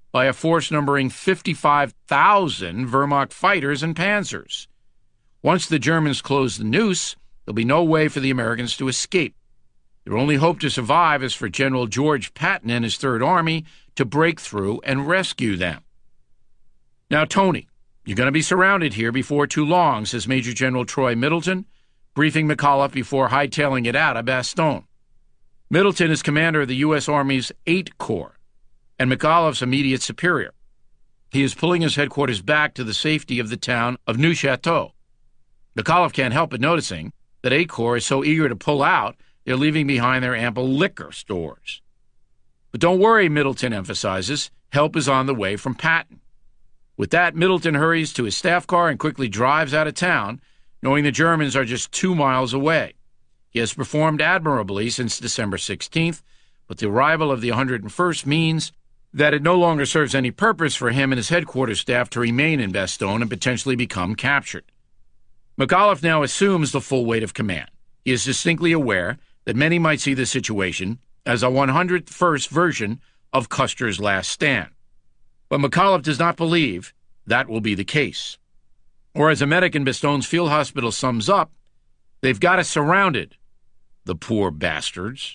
by a force numbering 55,000 Wehrmacht fighters and panzers. Once the Germans close the noose, there'll be no way for the Americans to escape. Their only hope to survive is for General George Patton and his Third Army to break through and rescue them. "Now, Tony, you're going to be surrounded here before too long," says Major General Troy Middleton, briefing McAuliffe before hightailing it out of Bastogne. Middleton is commander of the U.S. Army's 8th Corps and McAuliffe's immediate superior. He is pulling his headquarters back to the safety of the town of Neuchâtel. McAuliffe can't help but noticing that 8th Corps is so eager to pull out, they're leaving behind their ample liquor stores. But don't worry, Middleton emphasizes, help is on the way from Patton. With that, Middleton hurries to his staff car and quickly drives out of town, knowing the Germans are just 2 miles away. He has performed admirably since December 16th, but the arrival of the 101st means that it no longer serves any purpose for him and his headquarters staff to remain in Bastogne and potentially become captured. McAuliffe now assumes the full weight of command. He is distinctly aware that many might see the situation as a 101st version of Custer's last stand. But McAuliffe does not believe that will be the case. Or as a medic in Bastogne's field hospital sums up, they've got us surrounded, the poor bastards.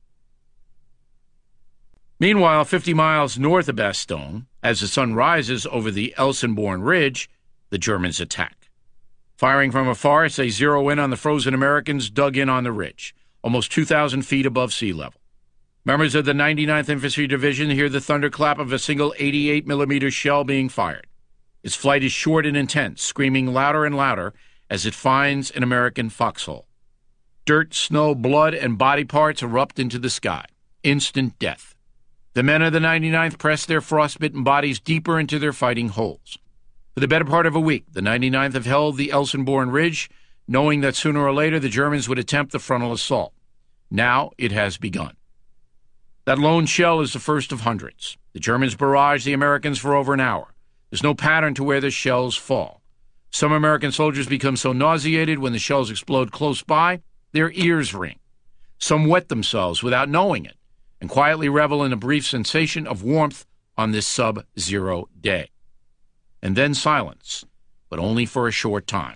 Meanwhile, 50 miles north of Bastogne, as the sun rises over the Elsenborn Ridge, the Germans attack. Firing from afar, they zero in on the frozen Americans dug in on the ridge, almost 2,000 feet above sea level. Members of the 99th Infantry Division hear the thunderclap of a single 88mm shell being fired. Its flight is short and intense, screaming louder and louder as it finds an American foxhole. Dirt, snow, blood, and body parts erupt into the sky. Instant death. The men of the 99th press their frostbitten bodies deeper into their fighting holes. For the better part of a week, the 99th have held the Elsenborn Ridge, knowing that sooner or later the Germans would attempt the frontal assault. Now it has begun. That lone shell is the first of hundreds. The Germans barrage the Americans for over an hour. There's no pattern to where the shells fall. Some American soldiers become so nauseated when the shells explode close by, their ears ring. Some wet themselves without knowing it and quietly revel in a brief sensation of warmth on this sub-zero day. And then silence, but only for a short time.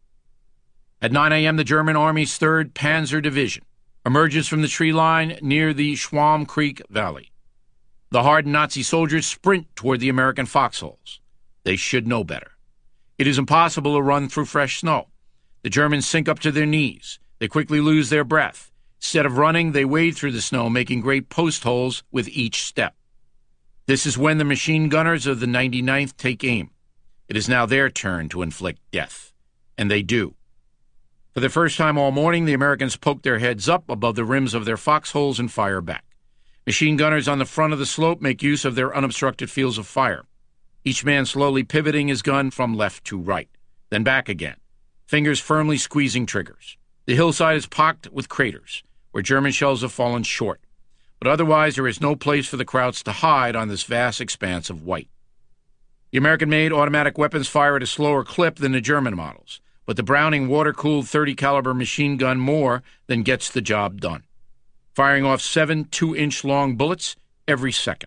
At 9 a.m., the German Army's 3rd Panzer Division emerges from the tree line near the Schwamm Creek Valley. The hardened Nazi soldiers sprint toward the American foxholes. They should know better. It is impossible to run through fresh snow. The Germans sink up to their knees. They quickly lose their breath. Instead of running, they wade through the snow, making great post holes with each step. This is when the machine gunners of the 99th take aim. It is now their turn to inflict death. And they do. For the first time all morning, the Americans poke their heads up above the rims of their foxholes and fire back. Machine gunners on the front of the slope make use of their unobstructed fields of fire, each man slowly pivoting his gun from left to right, then back again, fingers firmly squeezing triggers. The hillside is pocked with craters, where German shells have fallen short, but otherwise there is no place for the Krauts to hide on this vast expanse of white. The American-made automatic weapons fire at a slower clip than the German models, but the Browning water-cooled .30 caliber machine gun more than gets the job done, firing off 7 2-inch long bullets every second.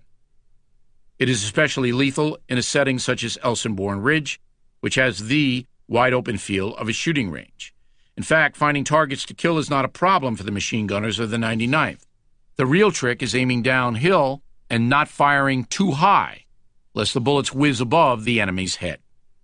It is especially lethal in a setting such as Elsenborn Ridge, which has the wide-open feel of a shooting range. In fact, finding targets to kill is not a problem for the machine gunners of the 99th. The real trick is aiming downhill and not firing too high, lest the bullets whiz above the enemy's head.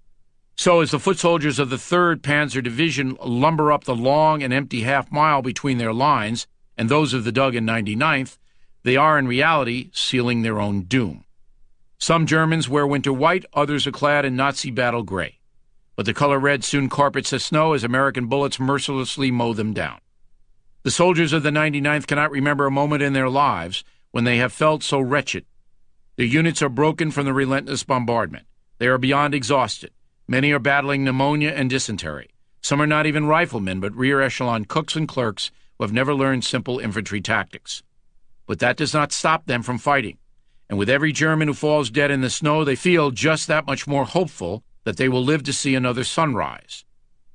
So as the foot soldiers of the 3rd Panzer Division lumber up the long and empty half-mile between their lines and those of the Duggan 99th, they are in reality sealing their own doom. Some Germans wear winter white, others are clad in Nazi battle gray. But the color red soon carpets the snow as American bullets mercilessly mow them down. The soldiers of the 99th cannot remember a moment in their lives when they have felt so wretched. Their units are broken from the relentless bombardment. They are beyond exhausted. Many are battling pneumonia and dysentery. Some are not even riflemen, but rear-echelon cooks and clerks who have never learned simple infantry tactics. But that does not stop them from fighting. And with every German who falls dead in the snow, they feel just that much more hopeful that they will live to see another sunrise.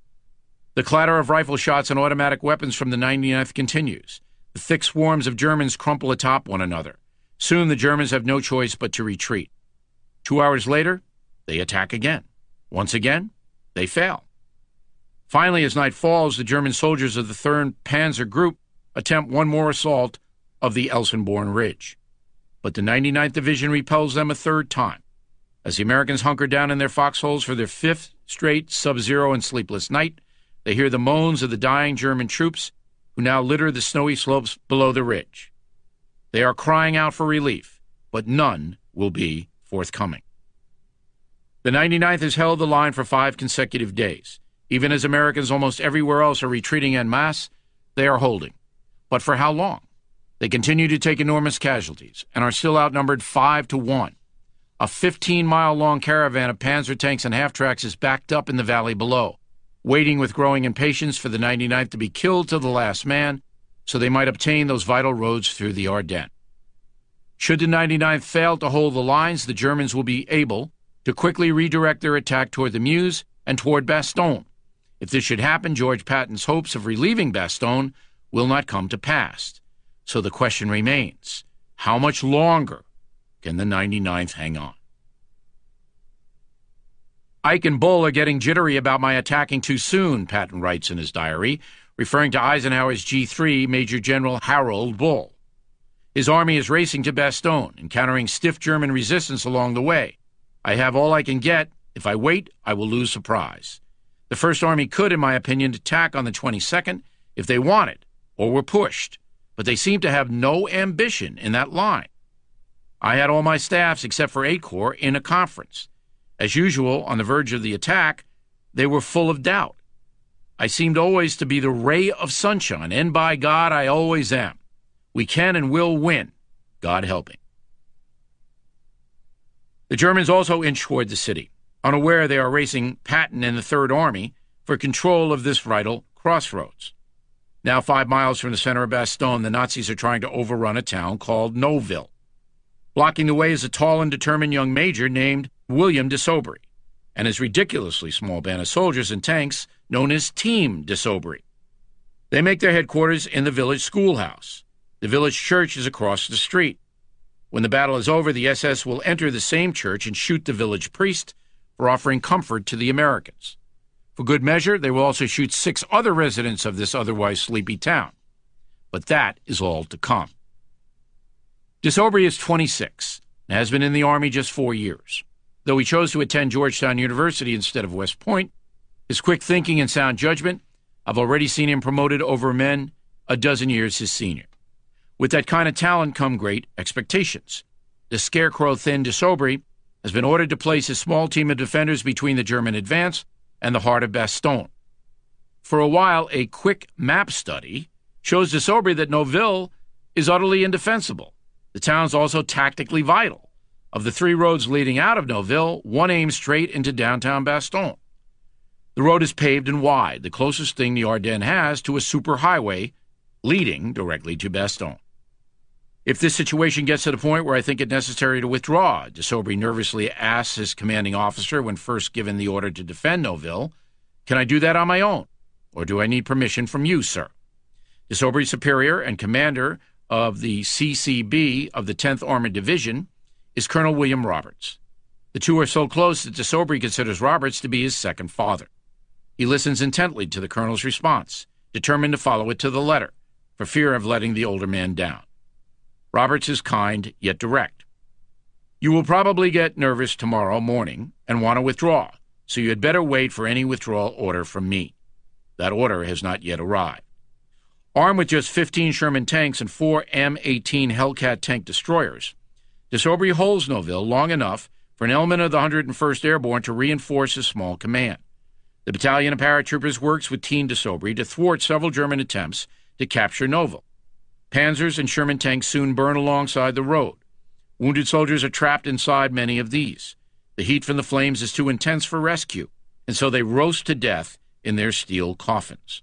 The clatter of rifle shots and automatic weapons from the 99th continues. The thick swarms of Germans crumple atop one another. Soon the Germans have no choice but to retreat. 2 hours later, they attack again. Once again, they fail. Finally, as night falls, the German soldiers of the 3rd Panzer Group attempt one more assault of the Elsenborn Ridge. But the 99th Division repels them a 3rd time. As the Americans hunker down in their foxholes for their 5th straight sub-zero and sleepless night, they hear the moans of the dying German troops who now litter the snowy slopes below the ridge. They are crying out for relief, but none will be forthcoming. The 99th has held the line for 5 consecutive days. Even as Americans almost everywhere else are retreating en masse, they are holding. But for how long? They continue to take enormous casualties and are still outnumbered 5-1. A 15-mile-long caravan of panzer tanks and half-tracks is backed up in the valley below, waiting with growing impatience for the 99th to be killed to the last man so they might obtain those vital roads through the Ardennes. Should the 99th fail to hold the lines, the Germans will be able to quickly redirect their attack toward the Meuse and toward Bastogne. If this should happen, George Patton's hopes of relieving Bastogne will not come to pass. So the question remains, how much longer can the 99th hang on? Ike and Bull are getting jittery about my attacking too soon, Patton writes in his diary, referring to Eisenhower's G3, Major General Harold Bull. His army is racing to Bastogne, encountering stiff German resistance along the way. I have all I can get. If I wait, I will lose surprise. The First Army could, in my opinion, attack on the 22nd if they wanted or were pushed, but they seem to have no ambition in that line. I had all my staffs, except for 8 Corps, in a conference. As usual, on the verge of the attack, they were full of doubt. I seemed always to be the ray of sunshine, and by God, I always am. We can and will win, God helping. The Germans also inch toward the city. Unaware they are racing Patton and the Third Army for control of this vital crossroads. Now 5 miles from the center of Bastogne, the Nazis are trying to overrun a town called Neuville. Blocking the way is a tall and determined young major named William de Sobry, and his ridiculously small band of soldiers and tanks known as Team de Sobry. They make their headquarters in the village schoolhouse. The village church is across the street. When the battle is over, the SS will enter the same church and shoot the village priest for offering comfort to the Americans. For good measure, they will also shoot 6 other residents of this otherwise sleepy town. But that is all to come. De Sobry is 26 and has been in the Army just 4 years. Though he chose to attend Georgetown University instead of West Point, his quick thinking and sound judgment, I've already seen him promoted over men a dozen years his senior. With that kind of talent come great expectations. The scarecrow-thin de Sobry has been ordered to place his small team of defenders between the German advance and the heart of Bastogne. For a while, a quick map study shows de Sobry that Neuville is utterly indefensible. The town's also tactically vital. Of the 3 roads leading out of Neuville, one aims straight into downtown Bastogne. The road is paved and wide, the closest thing the Ardennes has to a superhighway leading directly to Bastogne. If this situation gets to the point where I think it necessary to withdraw, de Sobry nervously asks his commanding officer when first given the order to defend Neuville, can I do that on my own, or do I need permission from you, sir? De Sobry's superior and commander of the CCB of the 10th Armored Division is Colonel William Roberts. The two are so close that de Sobry considers Roberts to be his second father. He listens intently to the colonel's response, determined to follow it to the letter, for fear of letting the older man down. Roberts is kind, yet direct. You will probably get nervous tomorrow morning and want to withdraw, so you had better wait for any withdrawal order from me. That order has not yet arrived. Armed with just 15 Sherman tanks and 4 M18 Hellcat tank destroyers, de Sobry holds Neuville long enough for an element of the 101st Airborne to reinforce his small command. The battalion of paratroopers works with Team de Sobry to thwart several German attempts to capture Neuville. Panzers and Sherman tanks soon burn alongside the road. Wounded soldiers are trapped inside many of these. The heat from the flames is too intense for rescue, and so they roast to death in their steel coffins.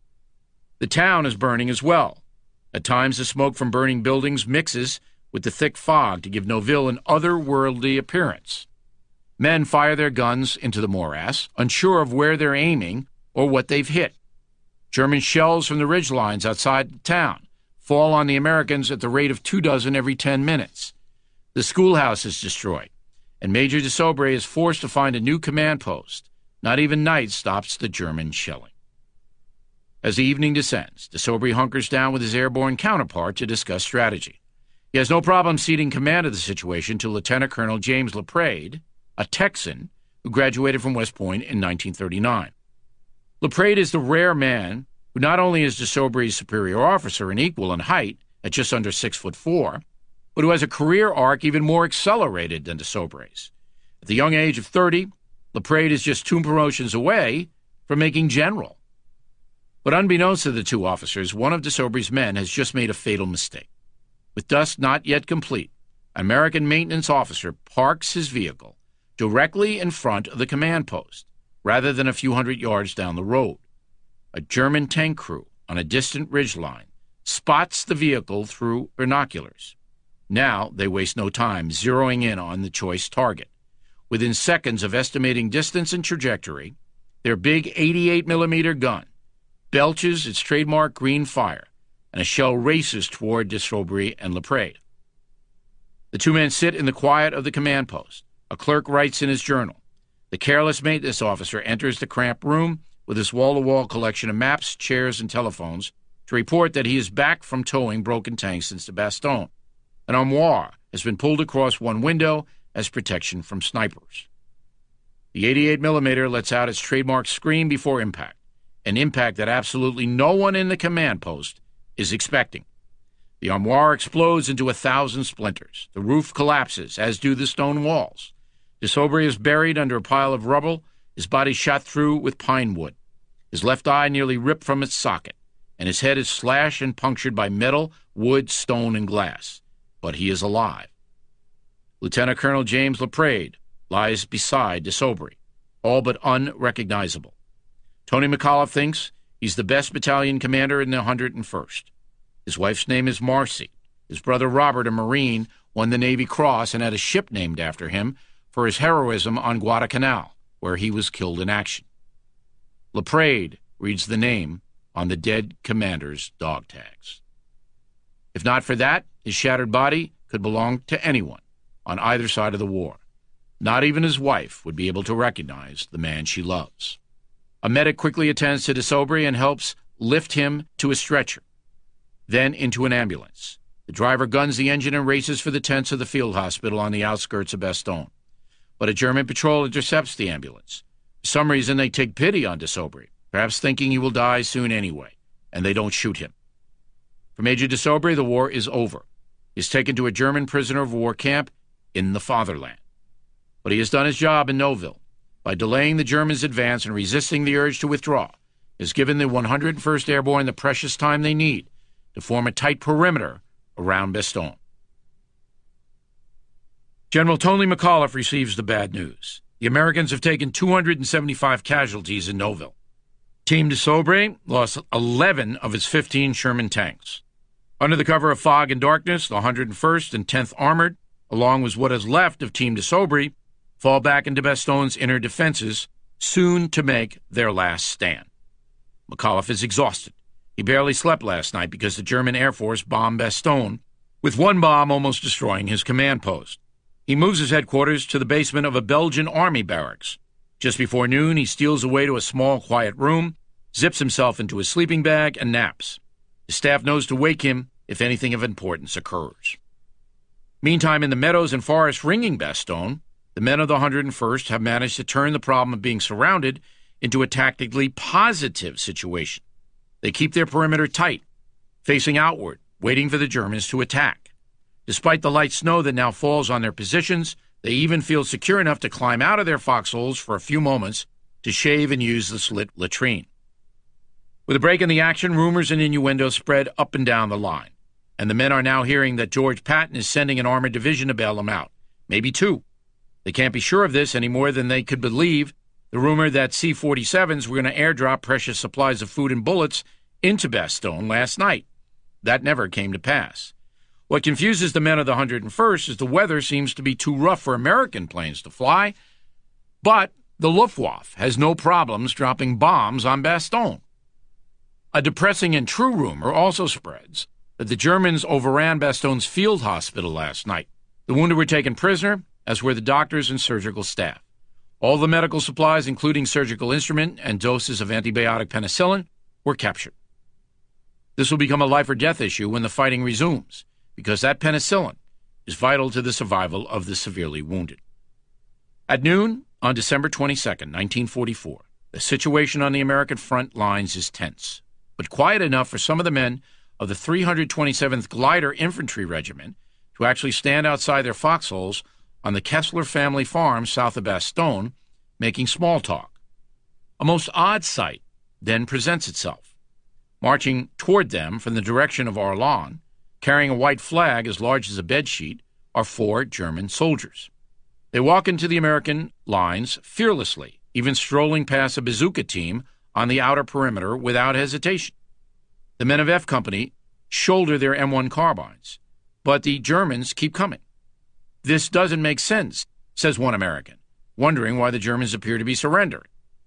The town is burning as well. At times, the smoke from burning buildings mixes with the thick fog to give Neuville an otherworldly appearance. Men fire their guns into the morass, unsure of where they're aiming or what they've hit. German shells from the ridge lines outside the town fall on the Americans at the rate of 24 every 10 minutes. The schoolhouse is destroyed, and Major de Soubry is forced to find a new command post. Not even night stops the German shelling. As the evening descends, de Soubry hunkers down with his airborne counterpart to discuss strategy. He has no problem ceding command of the situation to Lieutenant Colonel James Laprade, a Texan who graduated from West Point in 1939. Laprade is the rare man who not only is de Soubry's superior officer and equal in height at just under 6'4", but who has a career arc even more accelerated than de Soubry's. At the young age of 30, Laprade is just 2 promotions away from making general. But unbeknownst to the two officers, one of de Soubry's men has just made a fatal mistake. With dusk not yet complete, an American maintenance officer parks his vehicle directly in front of the command post, rather than a few hundred yards down the road. A German tank crew on a distant ridgeline spots the vehicle through binoculars. Now they waste no time zeroing in on the choice target. Within seconds of estimating distance and trajectory, their big 88mm gun belches its trademark green fire, and a shell races toward de Soubry and Laprade. The two men sit in the quiet of the command post. A clerk writes in his journal. The careless maintenance officer enters the cramped room with his wall-to-wall collection of maps, chairs, and telephones to report that he is back from towing broken tanks into Bastogne. An armoire has been pulled across one window as protection from snipers. The 88mm lets out its trademark scream before impact, an impact that absolutely no one in the command post is expecting. The armoire explodes into 1,000 splinters. The roof collapses, as do the stone walls. De Soubry is buried under a pile of rubble, his body shot through with pine wood. His left eye nearly ripped from its socket, and his head is slashed and punctured by metal, wood, stone, and glass. But he is alive. Lieutenant Colonel James Laprade lies beside de Soubry, all but unrecognizable. Tony McAuliffe thinks he's the best battalion commander in the 101st. His wife's name is Marcy. His brother Robert, a Marine, won the Navy Cross and had a ship named after him for his heroism on Guadalcanal, where he was killed in action. Laprade reads the name on the dead commander's dog tags. If not for that, his shattered body could belong to anyone on either side of the war. Not even his wife would be able to recognize the man she loves. A medic quickly attends to de Soubry and helps lift him to a stretcher, then into an ambulance. The driver guns the engine and races for the tents of the field hospital on the outskirts of Bastogne. But a German patrol intercepts the ambulance. For some reason, they take pity on de Soubry, perhaps thinking he will die soon anyway, and they don't shoot him. For Major de Soubry, the war is over. He is taken to a German prisoner of war camp in the fatherland. But he has done his job in Nouville. By delaying the Germans' advance and resisting the urge to withdraw, has given the 101st Airborne the precious time they need to form a tight perimeter around Bastogne. General Tony McAuliffe receives the bad news. The Americans have taken 275 casualties in Nouville. Team de Soubry lost 11 of its 15 Sherman tanks. Under the cover of fog and darkness, the 101st and 10th Armored, along with what is left of Team de Soubry, fall back into Bastogne's inner defenses, soon to make their last stand. McAuliffe is exhausted. He barely slept last night because the German Air Force bombed Bastogne, with one bomb almost destroying his command post. He moves his headquarters to the basement of a Belgian army barracks. Just before noon, he steals away to a small, quiet room, zips himself into his sleeping bag, and naps. His staff knows to wake him if anything of importance occurs. Meantime, in the meadows and forests ringing Bastogne, the men of the 101st have managed to turn the problem of being surrounded into a tactically positive situation. They keep their perimeter tight, facing outward, waiting for the Germans to attack. Despite the light snow that now falls on their positions, they even feel secure enough to climb out of their foxholes for a few moments to shave and use the slit latrine. With a break in the action, rumors and innuendos spread up and down the line, and the men are now hearing that George Patton is sending an armored division to bail them out, maybe 2. They can't be sure of this any more than they could believe the rumor that C-47s were going to airdrop precious supplies of food and bullets into Bastogne last night. That never came to pass. What confuses the men of the 101st is the weather seems to be too rough for American planes to fly, but the Luftwaffe has no problems dropping bombs on Bastogne. A depressing and true rumor also spreads that the Germans overran Bastogne's field hospital last night. The wounded were taken prisoner, as were the doctors and surgical staff. All the medical supplies, including surgical instrument and doses of antibiotic penicillin, were captured. This will become a life-or-death issue when the fighting resumes, because that penicillin is vital to the survival of the severely wounded. At noon on December 22, 1944, the situation on the American front lines is tense, but quiet enough for some of the men of the 327th Glider Infantry Regiment to actually stand outside their foxholes on the Kessler family farm south of Bastogne, making small talk. A most odd sight then presents itself. Marching toward them from the direction of Arlon, carrying a white flag as large as a bedsheet, are 4 German soldiers. They walk into the American lines fearlessly, even strolling past a bazooka team on the outer perimeter without hesitation. The men of F Company shoulder their M1 carbines, but the Germans keep coming. "This doesn't make sense," says one American, wondering why the Germans appear to be surrendering.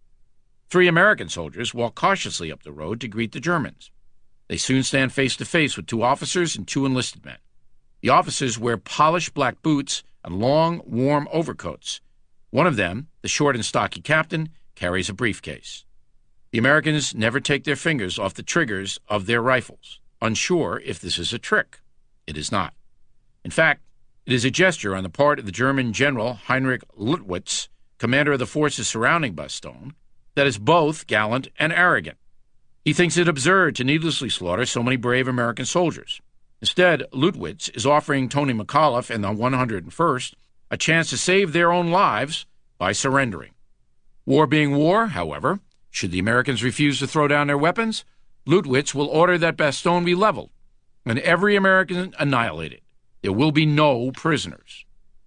3 American soldiers walk cautiously up the road to greet the Germans. They soon stand face to face with 2 officers and 2 enlisted men. The officers wear polished black boots and long, warm overcoats. One of them, the short and stocky captain, carries a briefcase. The Americans never take their fingers off the triggers of their rifles, unsure if this is a trick. It is not. In fact, it is a gesture on the part of the German General Heinrich Luttwitz, commander of the forces surrounding Bastogne, that is both gallant and arrogant. He thinks it absurd to needlessly slaughter so many brave American soldiers. Instead, Luttwitz is offering Tony McAuliffe and the 101st a chance to save their own lives by surrendering. War being war, however, should the Americans refuse to throw down their weapons, Luttwitz will order that Bastogne be leveled and every American annihilated. There will be no prisoners.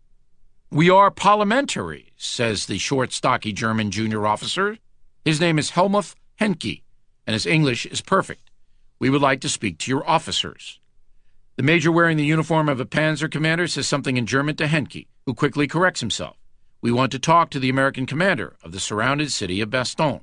"We are parliamentaries," says the short, stocky German junior officer. His name is Helmuth Henke, and his English is perfect. "We would like to speak to your officers." The major wearing the uniform of a panzer commander says something in German to Henke, who quickly corrects himself. "We want to talk to the American commander of the surrounded city of Bastogne."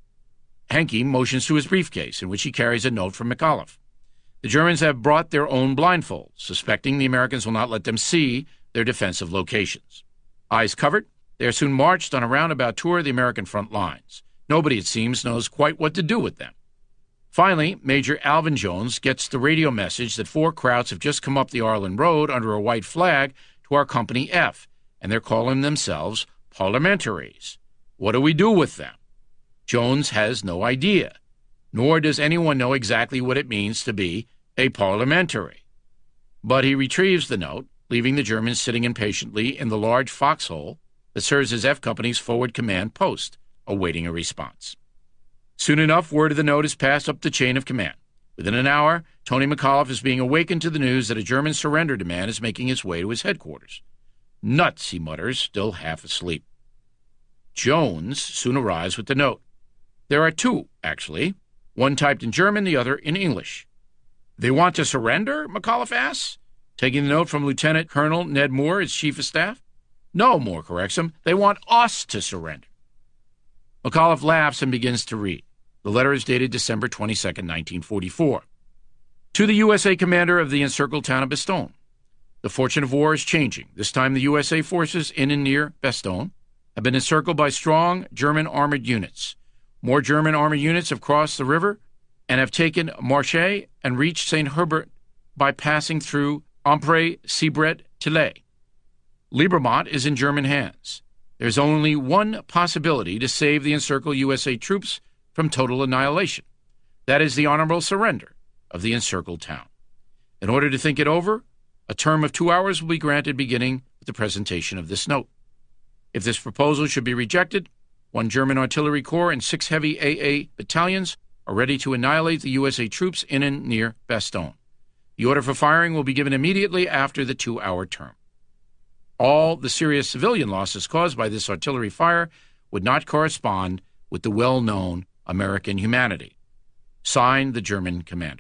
Henke motions to his briefcase, in which he carries a note from McAuliffe. The Germans have brought their own blindfolds, suspecting the Americans will not let them see their defensive locations. Eyes covered, they are soon marched on a roundabout tour of the American front lines. Nobody, it seems, knows quite what to do with them. Finally, Major Alvin Jones gets the radio message that 4 Krauts have just come up the Arlen Road under a white flag to our Company F, and they're calling themselves parliamentaries. What do we do with them? Jones has no idea, nor does anyone know exactly what it means to be a parliamentary. But he retrieves the note, leaving the Germans sitting impatiently in the large foxhole that serves as F Company's forward command post, awaiting a response. Soon enough, word of the note is passed up the chain of command. Within an hour, Tony McAuliffe is being awakened to the news that a German surrender demand is making its way to his headquarters. "Nuts," he mutters, still half asleep. Jones soon arrives with the note. There are 2, actually, one typed in German, the other in English. "They want to surrender?" McAuliffe asks, taking the note from Lieutenant Colonel Ned Moore, his chief of staff. "No," Moore corrects him, "they want us to surrender." McAuliffe laughs and begins to read. The letter is dated December 22, 1944. To the USA commander of the encircled town of Bastogne. The fortune of war is changing. This time the USA forces in and near Bastogne have been encircled by strong German armored units. More German armored units have crossed the river and have taken Marche and reached St. Herbert by passing through Ypres, Seebret, Tillet. Liebermont is in German hands. There's only one possibility to save the encircled USA troops from total annihilation. That is the honorable surrender of the encircled town. In order to think it over, a term of 2 hours will be granted beginning with the presentation of this note. If this proposal should be rejected, 1 German artillery corps and 6 heavy AA battalions are ready to annihilate the USA troops in and near Bastogne. The order for firing will be given immediately after the 2-hour term. All the serious civilian losses caused by this artillery fire would not correspond with the well-known American humanity. Signed, the German commander.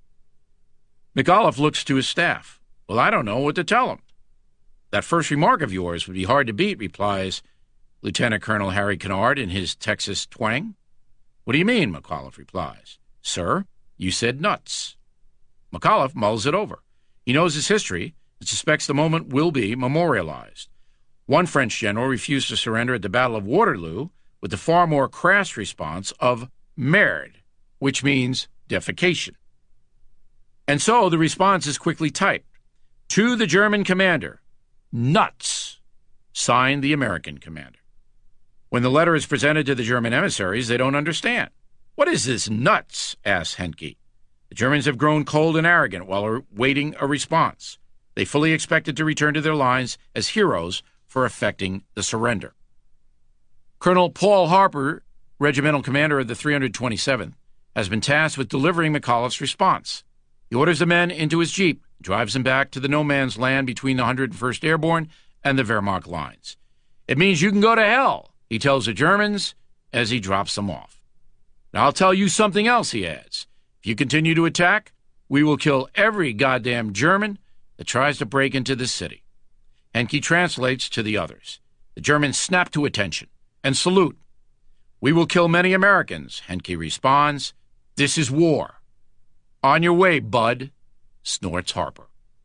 McAuliffe looks to his staff. "Well, I don't know what to tell him." "That first remark of yours would be hard to beat," replies Lieutenant Colonel Harry Kennard in his Texas twang. "What do you mean?" McAuliffe replies. "Sir, you said nuts." McAuliffe mulls it over. He knows his history and suspects the moment will be memorialized. One French general refused to surrender at the Battle of Waterloo with the far more crass response of merde, which means defecation. And so the response is quickly typed. To the German commander, nuts, signed the American commander. When the letter is presented to the German emissaries, they don't understand. What is this nuts? Asks Henke. The Germans have grown cold and arrogant while awaiting a response. They fully expected to return to their lines as heroes for effecting the surrender. Colonel Paul Harper, regimental commander of the 327th, has been tasked with delivering McAuliffe's response. He orders the men into his jeep, drives them back to the no-man's land between the 101st Airborne and the Wehrmacht lines. It means you can go to hell, he tells the Germans as he drops them off. Now, I'll tell you something else, he adds. If you continue to attack, we will kill every goddamn German that tries to break into this city. Henke translates to the others. The Germans snap to attention and salute. We will kill many Americans, Henke responds. This is war. On your way, bud, snorts Harper.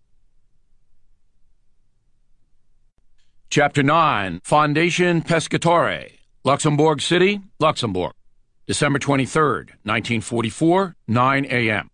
Chapter 9, Fondation Pescatore, Luxembourg City, Luxembourg, December 23rd, 1944, 9 a.m.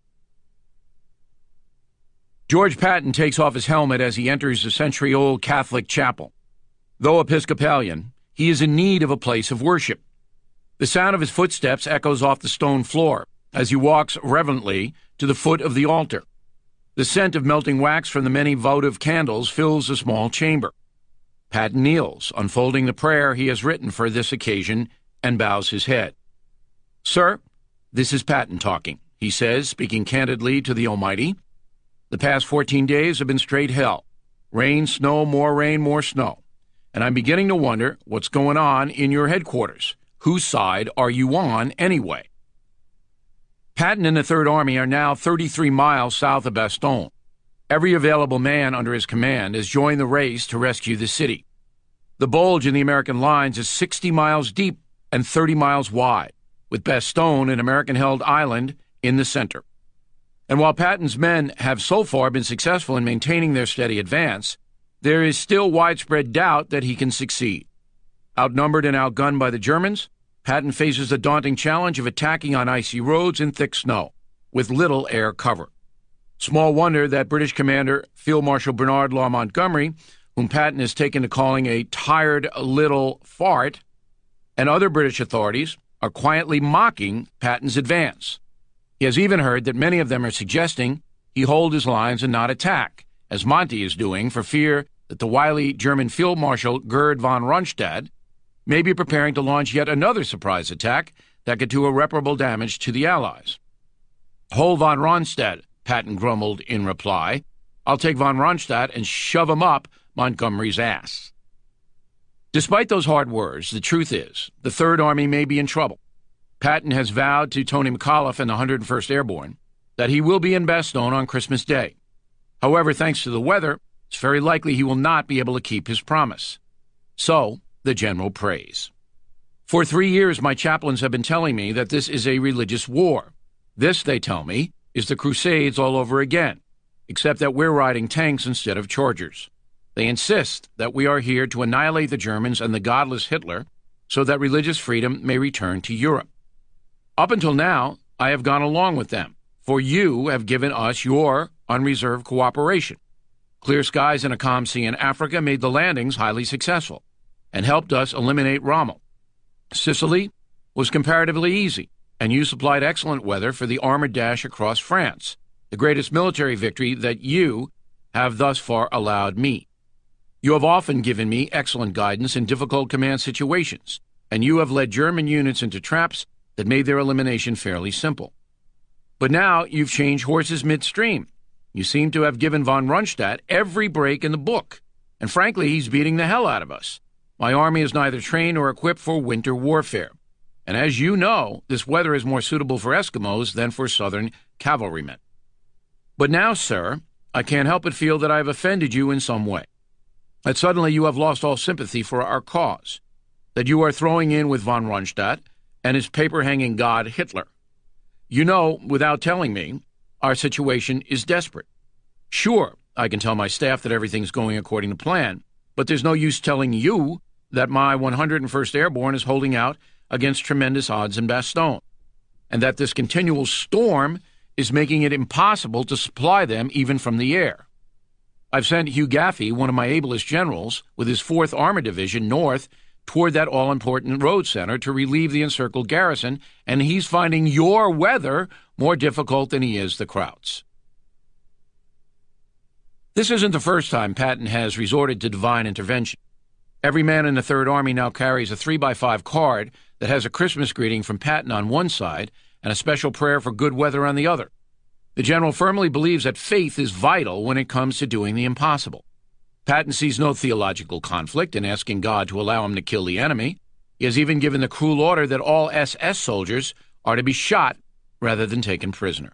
George Patton takes off his helmet as he enters the century-old Catholic chapel. Though Episcopalian, he is in need of a place of worship. The sound of his footsteps echoes off the stone floor as he walks reverently to the foot of the altar. The scent of melting wax from the many votive candles fills the small chamber. Patton kneels, unfolding the prayer he has written for this occasion, and bows his head. Sir, this is Patton talking, he says, speaking candidly to the Almighty. The past 14 days have been straight hell. Rain, snow, more snow. And I'm beginning to wonder what's going on in your headquarters. Whose side are you on, anyway? Patton and the Third Army are now 33 miles south of Bastogne. Every available man under his command has joined the race to rescue the city. The bulge in the American lines is 60 miles deep and 30 miles wide, with Bastogne, an American-held island, in the center. And while Patton's men have so far been successful in maintaining their steady advance, there is still widespread doubt that he can succeed. Outnumbered and outgunned by the Germans, Patton faces the daunting challenge of attacking on icy roads in thick snow, with little air cover. Small wonder that British Commander Field Marshal Bernard Law Montgomery, whom Patton has taken to calling a tired little fart, and other British authorities are quietly mocking Patton's advance. He has even heard that many of them are suggesting he hold his lines and not attack, as Monty is doing for fear that the wily German Field Marshal Gerd von Rundstedt may be preparing to launch yet another surprise attack that could do irreparable damage to the Allies. Hold von Rundstedt, Patton grumbled in reply. I'll take von Rundstedt and shove him up Montgomery's ass. Despite those hard words, the truth is, the Third Army may be in trouble. Patton has vowed to Tony McAuliffe and the 101st Airborne that he will be in Bastogne on Christmas Day. However, thanks to the weather, it's very likely he will not be able to keep his promise. So, the general prays. For 3 years, my chaplains have been telling me that this is a religious war. This, they tell me, is the Crusades all over again, except that we're riding tanks instead of chargers. They insist that we are here to annihilate the Germans and the godless Hitler so that religious freedom may return to Europe. Up until now, I have gone along with them, for you have given us your unreserved cooperation. Clear skies and a calm sea in Africa made the landings highly successful and helped us eliminate Rommel. Sicily was comparatively easy, and you supplied excellent weather for the armored dash across France, the greatest military victory that you have thus far allowed me. You have often given me excellent guidance in difficult command situations, and you have led German units into traps that made their elimination fairly simple. But now you've changed horses midstream. You seem to have given von Rundstedt every break in the book, and frankly, he's beating the hell out of us. My army is neither trained or equipped for winter warfare, and as you know, this weather is more suitable for Eskimos than for southern cavalrymen. But now, sir, I can't help but feel that I have offended you in some way, that suddenly you have lost all sympathy for our cause, that you are throwing in with von Rundstedt and his paper-hanging god Hitler. You know, without telling me, our situation is desperate. Sure, I can tell my staff that everything's going according to plan, But there's no use telling you that my 101st Airborne is holding out against tremendous odds in Bastogne, and that this continual storm is making it impossible to supply them even from the air. I've sent Hugh Gaffey, one of my ablest generals, with his 4th Armored Division north toward that all-important road center to relieve the encircled garrison, and he's finding your weather more difficult than he is the Krauts. This isn't the first time Patton has resorted to divine intervention. Every man in the Third Army now carries a 3x5 card that has a Christmas greeting from Patton on one side and a special prayer for good weather on the other. The general firmly believes that faith is vital when it comes to doing the impossible. Patton sees no theological conflict in asking God to allow him to kill the enemy. He has even given the cruel order that all SS soldiers are to be shot rather than taken prisoner.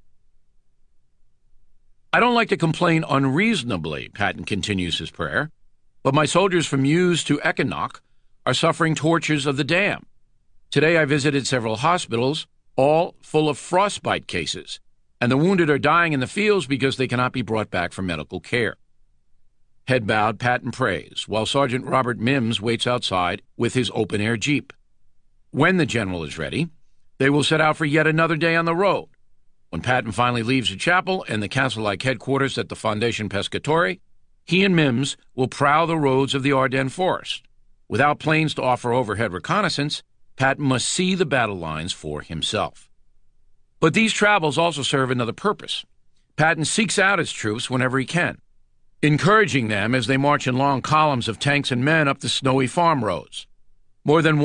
I don't like to complain unreasonably, Patton continues his prayer, but my soldiers from Meuse to Eckernach are suffering tortures of the damned. Today I visited several hospitals, all full of frostbite cases, and the wounded are dying in the fields because they cannot be brought back for medical care. Head bowed, Patton prays, while Sergeant Robert Mims waits outside with his open-air Jeep. When the general is ready, they will set out for yet another day on the road. When Patton finally leaves the chapel and the castle-like headquarters at the Fondation Pescatore, he and Mims will prowl the roads of the Ardennes forest. Without planes to offer overhead reconnaissance, Patton must see the battle lines for himself. But these travels also serve another purpose. Patton seeks out his troops whenever he can, encouraging them as they march in long columns of tanks and men up the snowy farm roads. More than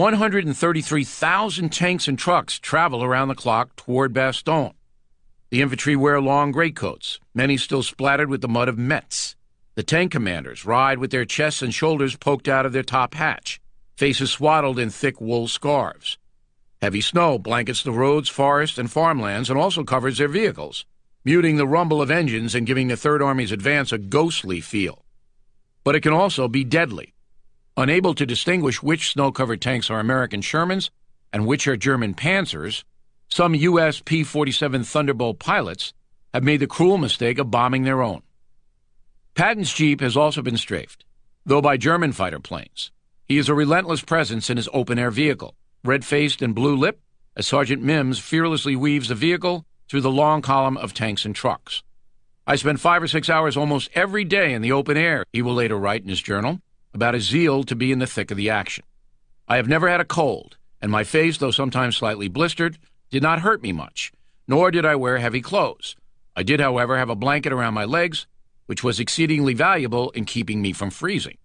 133,000 tanks and trucks travel around the clock toward Bastogne. The infantry wear long greatcoats, many still splattered with the mud of Metz. The tank commanders ride with their chests and shoulders poked out of their top hatch, faces swaddled in thick wool scarves. Heavy snow blankets the roads, forests, and farmlands and also covers their vehicles, muting the rumble of engines and giving the Third Army's advance a ghostly feel. But it can also be deadly. Unable to distinguish which snow-covered tanks are American Shermans and which are German Panzers, some U.S. P-47 Thunderbolt pilots have made the cruel mistake of bombing their own. Patton's Jeep has also been strafed, though by German fighter planes. He is a relentless presence in his open-air vehicle, red-faced and blue-lipped, as Sergeant Mims fearlessly weaves the vehicle through the long column of tanks and trucks. I spend 5 or 6 hours almost every day in the open air, he will later write in his journal, about his zeal to be in the thick of the action. I have never had a cold, and my face, though sometimes slightly blistered, did not hurt me much, nor did I wear heavy clothes. I did, however, have a blanket around my legs, which was exceedingly valuable in keeping me from freezing.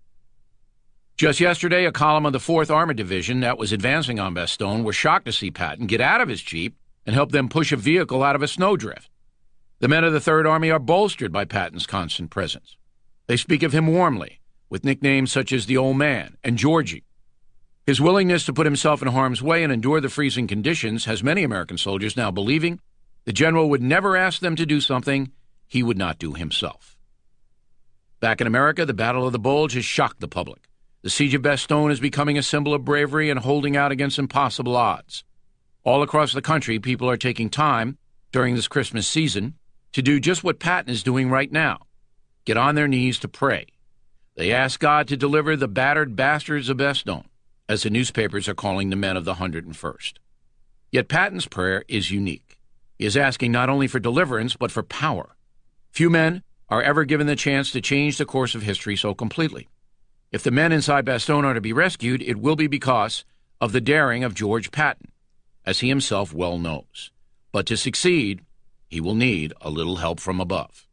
Just yesterday, a column of the 4th Armored Division that was advancing on Bastogne were shocked to see Patton get out of his Jeep and help them push a vehicle out of a snowdrift. The men of the Third Army are bolstered by Patton's constant presence. They speak of him warmly, with nicknames such as the Old Man and Georgie. His willingness to put himself in harm's way and endure the freezing conditions has many American soldiers now believing the general would never ask them to do something he would not do himself. Back in America, the Battle of the Bulge has shocked the public. The siege of Bastogne is becoming a symbol of bravery and holding out against impossible odds. All across the country, people are taking time during this Christmas season to do just what Patton is doing right now, get on their knees to pray. They ask God to deliver the battered bastards of Bastogne, as the newspapers are calling the men of the 101st. Yet Patton's prayer is unique. He is asking not only for deliverance, but for power. Few men are ever given the chance to change the course of history so completely. If the men inside Bastogne are to be rescued, it will be because of the daring of George Patton, as he himself well knows. But to succeed, he will need a little help from above.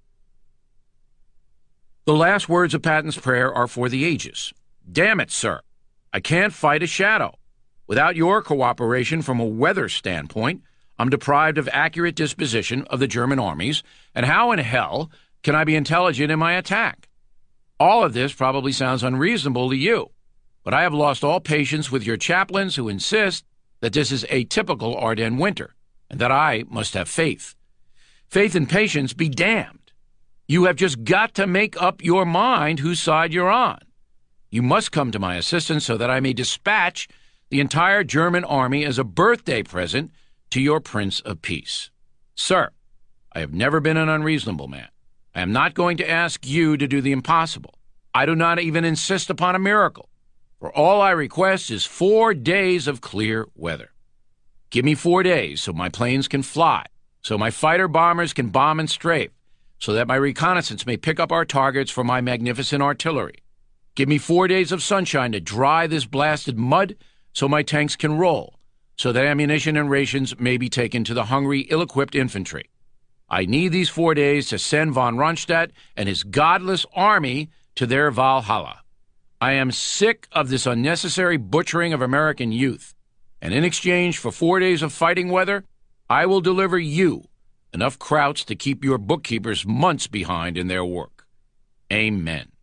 The last words of Patton's prayer are for the ages. Damn it, sir. I can't fight a shadow. Without your cooperation from a weather standpoint, I'm deprived of accurate disposition of the German armies, and how in hell can I be intelligent in my attack? All of this probably sounds unreasonable to you, but I have lost all patience with your chaplains who insist that this is a typical Ardennes winter, and that I must have faith. Faith and patience be damned. You have just got to make up your mind whose side you're on. You must come to my assistance so that I may dispatch the entire German army as a birthday present to your Prince of Peace. Sir, I have never been an unreasonable man. I am not going to ask you to do the impossible. I do not even insist upon a miracle, for all I request is 4 days of clear weather. Give me 4 days so my planes can fly, so my fighter bombers can bomb and strafe, so that my reconnaissance may pick up our targets for my magnificent artillery. Give me 4 days of sunshine to dry this blasted mud so my tanks can roll, so that ammunition and rations may be taken to the hungry, ill-equipped infantry. I need these 4 days to send von Rundstedt and his godless army to their Valhalla. I am sick of this unnecessary butchering of American youth, and in exchange for 4 days of fighting weather, I will deliver you enough krauts to keep your bookkeepers months behind in their work. Amen.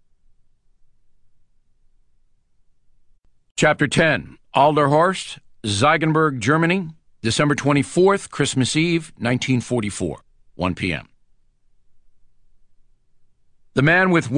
Chapter 10. Alderhorst, Ziegenberg, Germany, December 24th, Christmas Eve, 1944, 1 p.m. The man with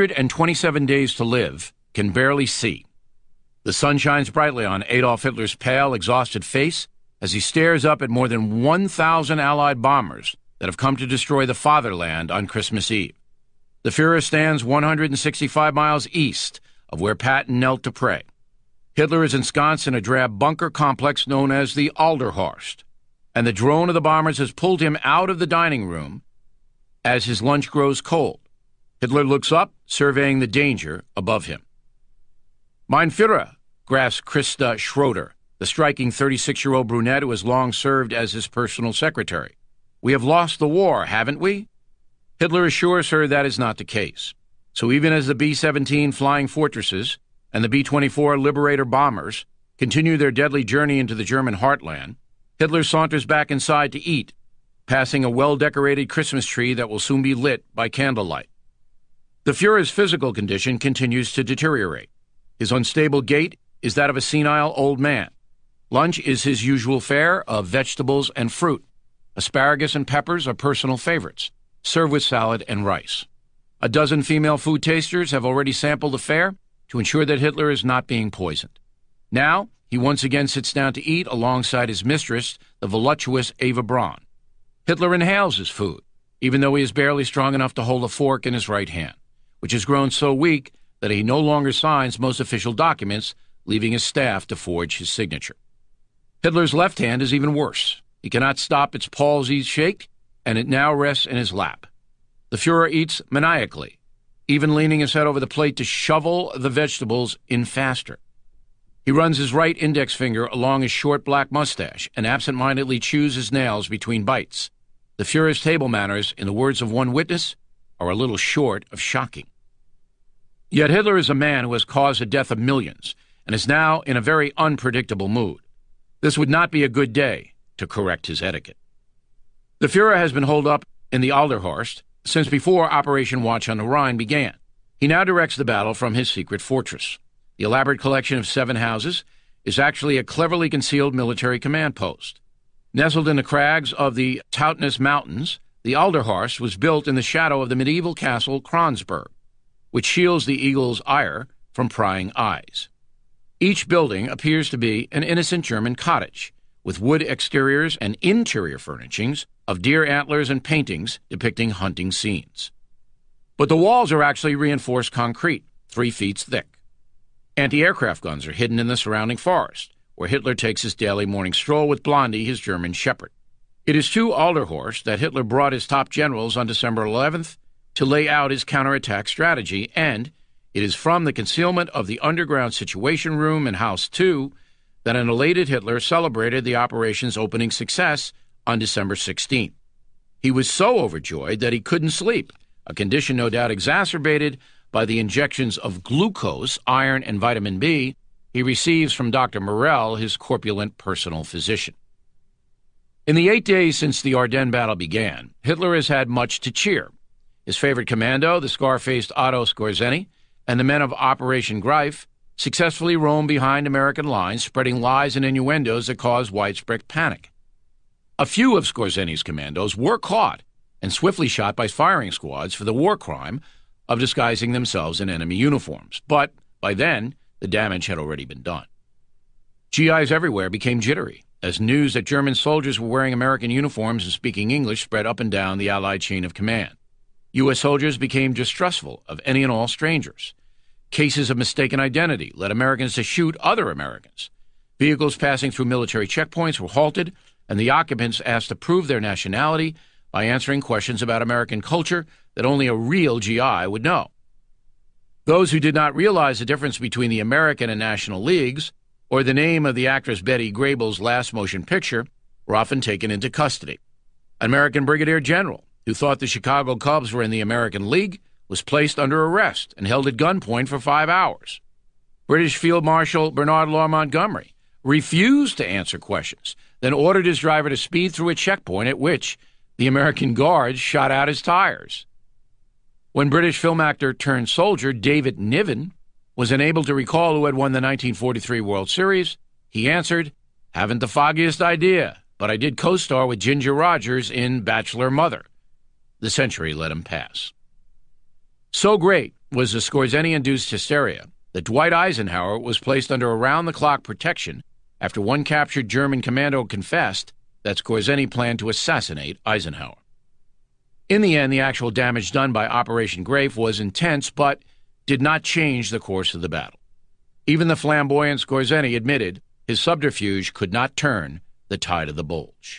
127 days to live can barely see. The sun shines brightly on Adolf Hitler's pale, exhausted face as he stares up at more than 1,000 Allied bombers that have come to destroy the fatherland on Christmas Eve. The Fuhrer stands 165 miles east of where Patton knelt to pray. Hitler is ensconced in a drab bunker complex known as the Alderhorst, and the drone of the bombers has pulled him out of the dining room as his lunch grows cold. Hitler looks up, surveying the danger above him. Mein Führer, grasps Christa Schroeder, the striking 36-year-old brunette who has long served as his personal secretary. We have lost the war, haven't we? Hitler assures her that is not the case. So even as the B-17 Flying Fortresses and the B-24 Liberator bombers continue their deadly journey into the German heartland, Hitler saunters back inside to eat, passing a well-decorated Christmas tree that will soon be lit by candlelight. The Fuhrer's physical condition continues to deteriorate. His unstable gait is that of a senile old man. Lunch is his usual fare of vegetables and fruit. Asparagus and peppers are personal favorites, served with salad and rice. A dozen female food tasters have already sampled the fare to ensure that Hitler is not being poisoned. Now, he once again sits down to eat alongside his mistress, the voluptuous Eva Braun. Hitler inhales his food, even though he is barely strong enough to hold a fork in his right hand, which has grown so weak that he no longer signs most official documents, leaving his staff to forge his signature. Hitler's left hand is even worse. He cannot stop its palsied shake, and it now rests in his lap. The Fuhrer eats maniacally, even leaning his head over the plate to shovel the vegetables in faster. He runs his right index finger along his short black mustache and absent-mindedly chews his nails between bites. The Fuhrer's table manners, in the words of one witness, are a little short of shocking. Yet Hitler is a man who has caused the death of millions and is now in a very unpredictable mood. This would not be a good day to correct his etiquette. The Fuhrer has been holed up in the Alderhorst since before Operation Watch on the Rhine began. He now directs the battle from his secret fortress. The elaborate collection of 7 houses is actually a cleverly concealed military command post. Nestled in the crags of the Taunus Mountains, the Alderhorst was built in the shadow of the medieval castle Kronsberg, which shields the eagle's ire from prying eyes. Each building appears to be an innocent German cottage, with wood exteriors and interior furnishings of deer antlers and paintings depicting hunting scenes. But the walls are actually reinforced concrete, 3 feet thick. Anti-aircraft guns are hidden in the surrounding forest, where Hitler takes his daily morning stroll with Blondie, his German shepherd. It is to Alderhorst that Hitler brought his top generals on December 11th to lay out his counterattack strategy, and it is from the concealment of the underground Situation Room in House 2 that an elated Hitler celebrated the operation's opening success on December 16th. He was so overjoyed that he couldn't sleep, a condition no doubt exacerbated by the injections of glucose, iron, and vitamin B he receives from Dr. Morell, his corpulent personal physician. In the 8 days since the Ardennes battle began, Hitler has had much to cheer. His favorite commando, the scar-faced Otto Skorzeny, and the men of Operation Greif successfully roamed behind American lines, spreading lies and innuendos that caused widespread panic. A few of Skorzeny's commandos were caught and swiftly shot by firing squads for the war crime of disguising themselves in enemy uniforms, but by then the damage had already been done. GIs everywhere became jittery as news that German soldiers were wearing American uniforms and speaking English spread up and down the Allied chain of command. U.S. soldiers became distrustful of any and all strangers, Cases of mistaken identity led Americans to shoot other Americans. Vehicles passing through military checkpoints were halted, and the occupants asked to prove their nationality by answering questions about American culture that only a real GI would know. Those who did not realize the difference between the American and National Leagues, or the name of the actress Betty Grable's last motion picture, were often taken into custody. An American brigadier general who thought the Chicago Cubs were in the American League was placed under arrest and held at gunpoint for 5 hours. British Field Marshal Bernard Law Montgomery refused to answer questions, then ordered his driver to speed through a checkpoint at which the American guards shot out his tires. When British film actor turned soldier David Niven was unable to recall who had won the 1943 World Series, he answered, "Haven't the foggiest idea, but I did co-star with Ginger Rogers in Bachelor Mother." The century let him pass. So great was the Skorzeny-induced hysteria that Dwight Eisenhower was placed under around-the-clock protection after one captured German commando confessed that Skorzeny planned to assassinate Eisenhower. In the end, the actual damage done by Operation Grape was intense, but did not change the course of the battle. Even the flamboyant Skorzeny admitted his subterfuge could not turn the tide of the bulge.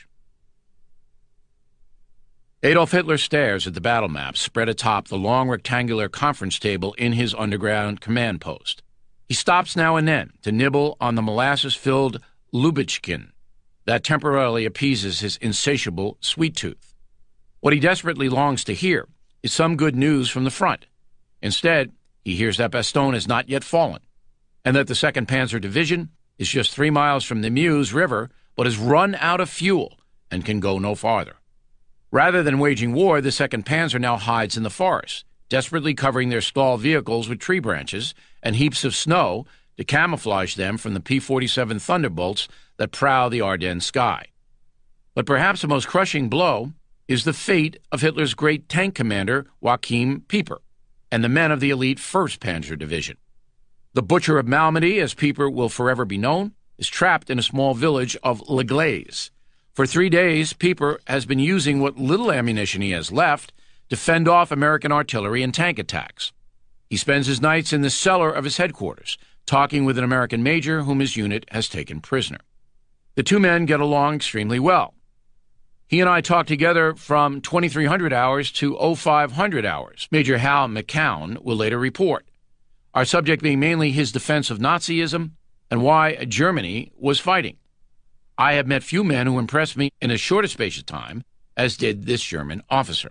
Adolf Hitler stares at the battle map spread atop the long rectangular conference table in his underground command post. He stops now and then to nibble on the molasses-filled Lubitschkin that temporarily appeases his insatiable sweet tooth. What he desperately longs to hear is some good news from the front. Instead, he hears that Bastogne has not yet fallen, and that the 2nd Panzer Division is just 3 miles from the Meuse River, but has run out of fuel and can go no farther. Rather than waging war, the 2nd Panzer now hides in the forest, desperately covering their stalled vehicles with tree branches and heaps of snow to camouflage them from the P-47 Thunderbolts that prowl the Ardennes sky. But perhaps the most crushing blow is the fate of Hitler's great tank commander, Joachim Pieper, and the men of the elite 1st Panzer Division. The Butcher of Malmedy, as Pieper will forever be known, is trapped in a small village of Le Glaise. For 3 days, Pieper has been using what little ammunition he has left to fend off American artillery and tank attacks. He spends his nights in the cellar of his headquarters, talking with an American major whom his unit has taken prisoner. The two men get along extremely well. He and I talk together from 2300 hours to 0500 hours, Major Hal McCown will later report, our subject being mainly his defense of Nazism and why Germany was fighting. I have met few men who impressed me in as short a space of time as did this German officer.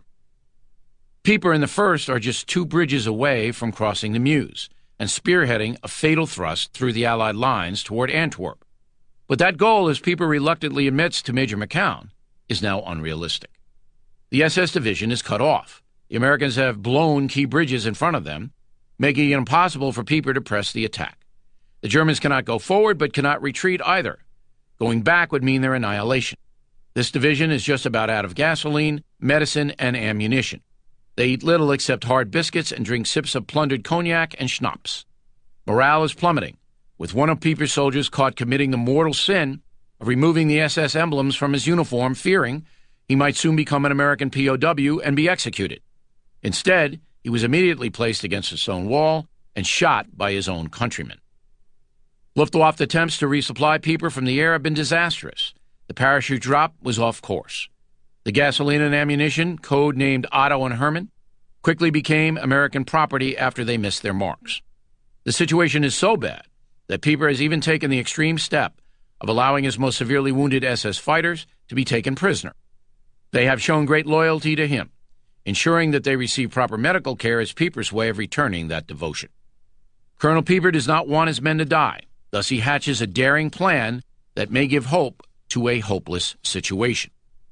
Pieper and the 1st are just 2 bridges away from crossing the Meuse and spearheading a fatal thrust through the Allied lines toward Antwerp. But that goal, as Pieper reluctantly admits to Major McCown, is now unrealistic. The SS Division is cut off. The Americans have blown key bridges in front of them, making it impossible for Pieper to press the attack. The Germans cannot go forward but cannot retreat either. Going back would mean their annihilation. This division is just about out of gasoline, medicine, and ammunition. They eat little except hard biscuits and drink sips of plundered cognac and schnapps. Morale is plummeting, with one of Pieper's soldiers caught committing the mortal sin of removing the SS emblems from his uniform, fearing he might soon become an American POW and be executed. Instead, he was immediately placed against a stone wall and shot by his own countrymen. Luftwaffe attempts to resupply Pieper from the air have been disastrous. The parachute drop was off course. The gasoline and ammunition, code-named Otto and Herman, quickly became American property after they missed their marks. The situation is so bad that Pieper has even taken the extreme step of allowing his most severely wounded SS fighters to be taken prisoner. They have shown great loyalty to him. Ensuring that they receive proper medical care is Pieper's way of returning that devotion. Colonel Pieper does not want his men to die. Thus he hatches a daring plan that may give hope to a hopeless situation.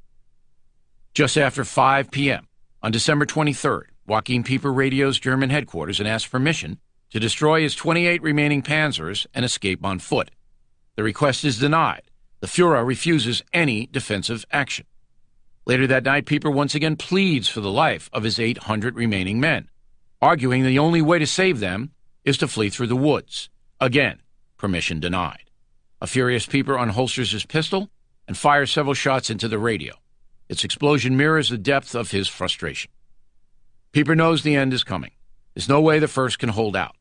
Just after 5 p.m. on December 23rd, Joachim Pieper radios German headquarters and asks permission to destroy his 28 remaining panzers and escape on foot. The request is denied. The Fuhrer refuses any defensive action. Later that night, Pieper once again pleads for the life of his 800 remaining men, arguing the only way to save them is to flee through the woods. Again, permission denied. A furious Pieper unholsters his pistol and fires several shots into the radio. Its explosion mirrors the depth of his frustration. Pieper knows the end is coming. There's no way the 1st can hold out.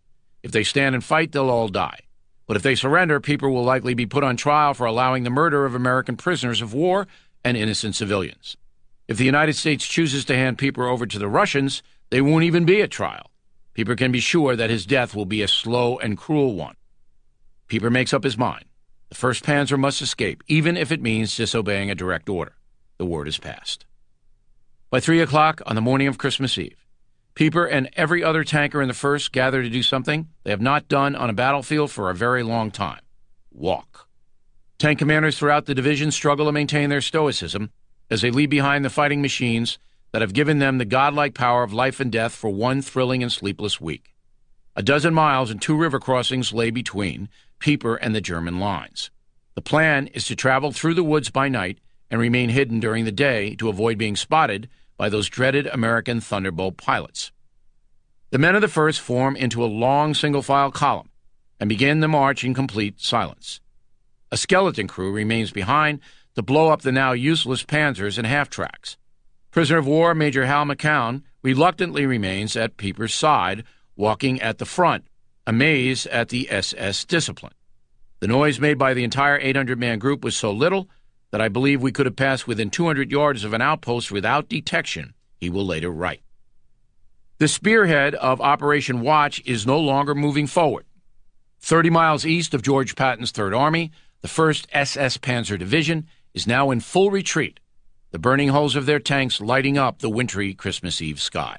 If they stand and fight, they'll all die. But if they surrender, Pieper will likely be put on trial for allowing the murder of American prisoners of war and innocent civilians. If the United States chooses to hand Pieper over to the Russians, they won't even be at trial. Pieper can be sure that his death will be a slow and cruel one. Pieper makes up his mind. The 1st Panzer must escape, even if it means disobeying a direct order. The word is passed. By 3 o'clock on the morning of Christmas Eve, Pieper and every other tanker in the 1st gather to do something they have not done on a battlefield for a very long time: walk. Tank commanders throughout the division struggle to maintain their stoicism as they leave behind the fighting machines that have given them the godlike power of life and death for one thrilling and sleepless week. A dozen miles and 2 river crossings lay between Pieper and the German lines. The plan is to travel through the woods by night and remain hidden during the day to avoid being spotted by those dreaded American Thunderbolt pilots. The men of the 1st form into a long single-file column and begin the march in complete silence. A skeleton crew remains behind to blow up the now useless panzers and half-tracks. Prisoner of war Major Hal McCown reluctantly remains at Pieper's side, walking at the front, amazed at the SS discipline. The noise made by the entire 800-man group was so little that I believe we could have passed within 200 yards of an outpost without detection, he will later write. The spearhead of Operation Watch is no longer moving forward. 30 miles east of George Patton's Third Army, the 1st SS Panzer Division is now in full retreat, the burning hulls of their tanks lighting up the wintry Christmas Eve sky.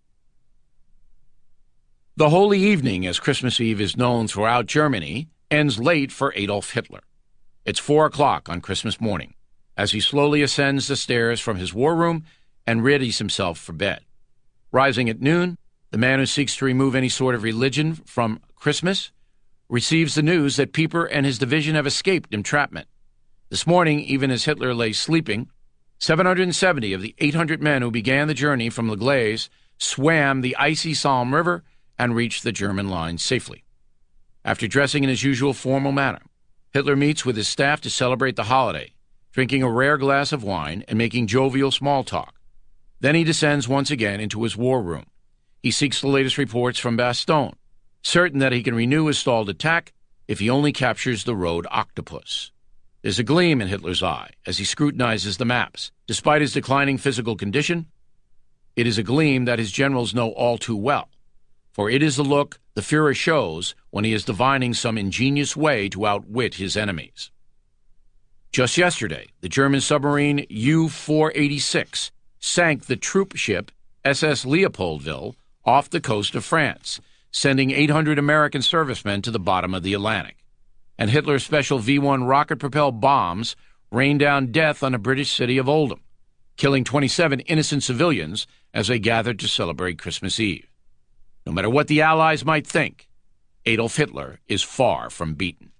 The Holy Evening, as Christmas Eve is known throughout Germany, ends late for Adolf Hitler. It's 4 o'clock on Christmas morning, as he slowly ascends the stairs from his war room and readies himself for bed. Rising at noon, the man who seeks to remove any sort of religion from Christmas receives the news that Pieper and his division have escaped entrapment. This morning, even as Hitler lay sleeping, 770 of the 800 men who began the journey from Le Glaise swam the icy Somme River and reached the German lines safely. After dressing in his usual formal manner, Hitler meets with his staff to celebrate the holiday, drinking a rare glass of wine and making jovial small talk. Then he descends once again into his war room. He seeks the latest reports from Bastogne, certain that he can renew his stalled attack if he only captures the road Octopus. There's a gleam in Hitler's eye as he scrutinizes the maps. Despite his declining physical condition, it is a gleam that his generals know all too well, for it is the look the Führer shows when he is divining some ingenious way to outwit his enemies. Just yesterday, the German submarine U-486 sank the troop ship SS Leopoldville off the coast of France, sending 800 American servicemen to the bottom of the Atlantic. And Hitler's special V-1 rocket-propelled bombs rained down death on the British city of Oldham, killing 27 innocent civilians as they gathered to celebrate Christmas Eve. No matter what the Allies might think, Adolf Hitler is far from beaten.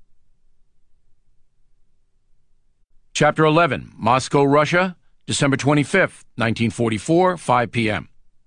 Chapter 11, Moscow, Russia, December 25, 1944, 5 p.m.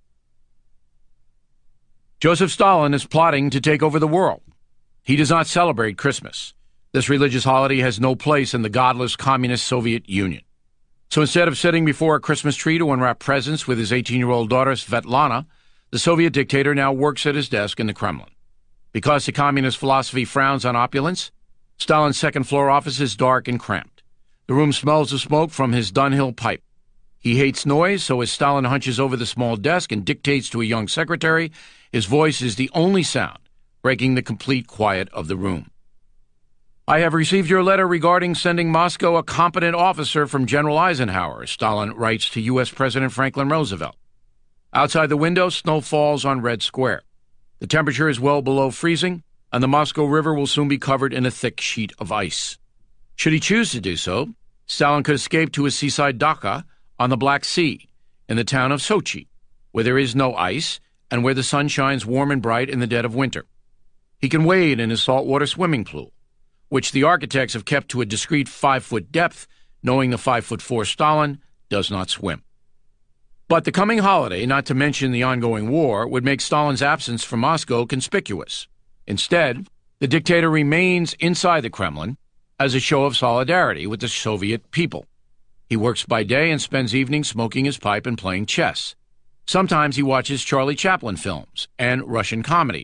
Joseph Stalin is plotting to take over the world. He does not celebrate Christmas. This religious holiday has no place in the godless communist Soviet Union. So instead of sitting before a Christmas tree to unwrap presents with his 18-year-old daughter Svetlana, the Soviet dictator now works at his desk in the Kremlin. Because the communist philosophy frowns on opulence, Stalin's second-floor office is dark and cramped. The room smells of smoke from his Dunhill pipe. He hates noise, so as Stalin hunches over the small desk and dictates to a young secretary, his voice is the only sound, breaking the complete quiet of the room. I have received your letter regarding sending Moscow a competent officer from General Eisenhower, Stalin writes to U.S. President Franklin Roosevelt. Outside the window, snow falls on Red Square. The temperature is well below freezing, and the Moscow River will soon be covered in a thick sheet of ice. Should he choose to do so, Stalin could escape to his seaside dacha on the Black Sea, in the town of Sochi, where there is no ice and where the sun shines warm and bright in the dead of winter. He can wade in his saltwater swimming pool, which the architects have kept to a discreet 5-foot depth, knowing the 5'4" Stalin does not swim. But the coming holiday, not to mention the ongoing war, would make Stalin's absence from Moscow conspicuous. Instead, the dictator remains inside the Kremlin as a show of solidarity with the Soviet people. He works by day and spends evenings smoking his pipe and playing chess. Sometimes he watches Charlie Chaplin films and Russian comedies,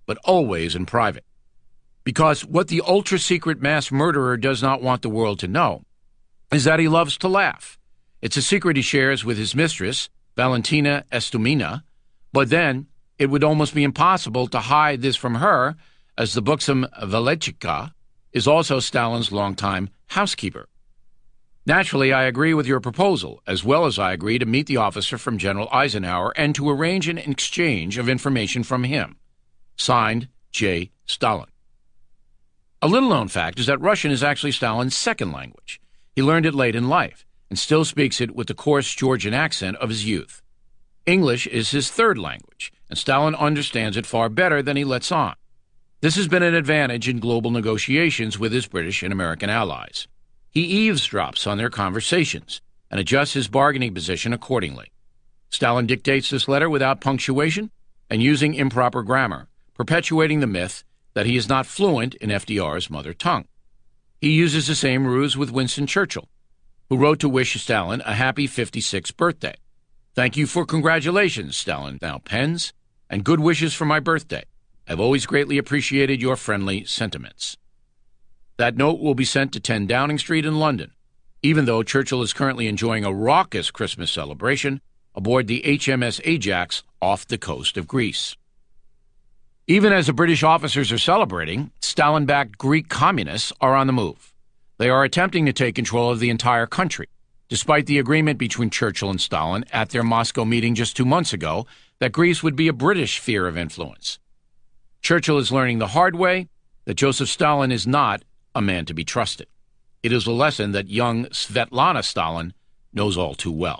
but always in private. Because what the ultra-secret mass murderer does not want the world to know is that he loves to laugh. It's a secret he shares with his mistress, Valentina Estumina, but then it would almost be impossible to hide this from her, as the buxom Valechika is also Stalin's longtime housekeeper. Naturally, I agree with your proposal, as well as I agree to meet the officer from General Eisenhower and to arrange an exchange of information from him. Signed, J. Stalin. A little-known fact is that Russian is actually Stalin's second language. He learned it late in life and still speaks it with the coarse Georgian accent of his youth. English is his third language, and Stalin understands it far better than he lets on. This has been an advantage in global negotiations with his British and American allies. He eavesdrops on their conversations and adjusts his bargaining position accordingly. Stalin dictates this letter without punctuation and using improper grammar, perpetuating the myth that he is not fluent in FDR's mother tongue. He uses the same ruse with Winston Churchill, who wrote to wish Stalin a happy 56th birthday. Thank you for congratulations, Stalin now pens, and good wishes for my birthday. I've always greatly appreciated your friendly sentiments. That note will be sent to 10 Downing Street in London, even though Churchill is currently enjoying a raucous Christmas celebration aboard the HMS Ajax off the coast of Greece. Even as the British officers are celebrating, Stalin-backed Greek communists are on the move. They are attempting to take control of the entire country, despite the agreement between Churchill and Stalin at their Moscow meeting just 2 months ago that Greece would be a British sphere of influence. Churchill is learning the hard way that Joseph Stalin is not a man to be trusted. It is a lesson that young Svetlana Stalin knows all too well.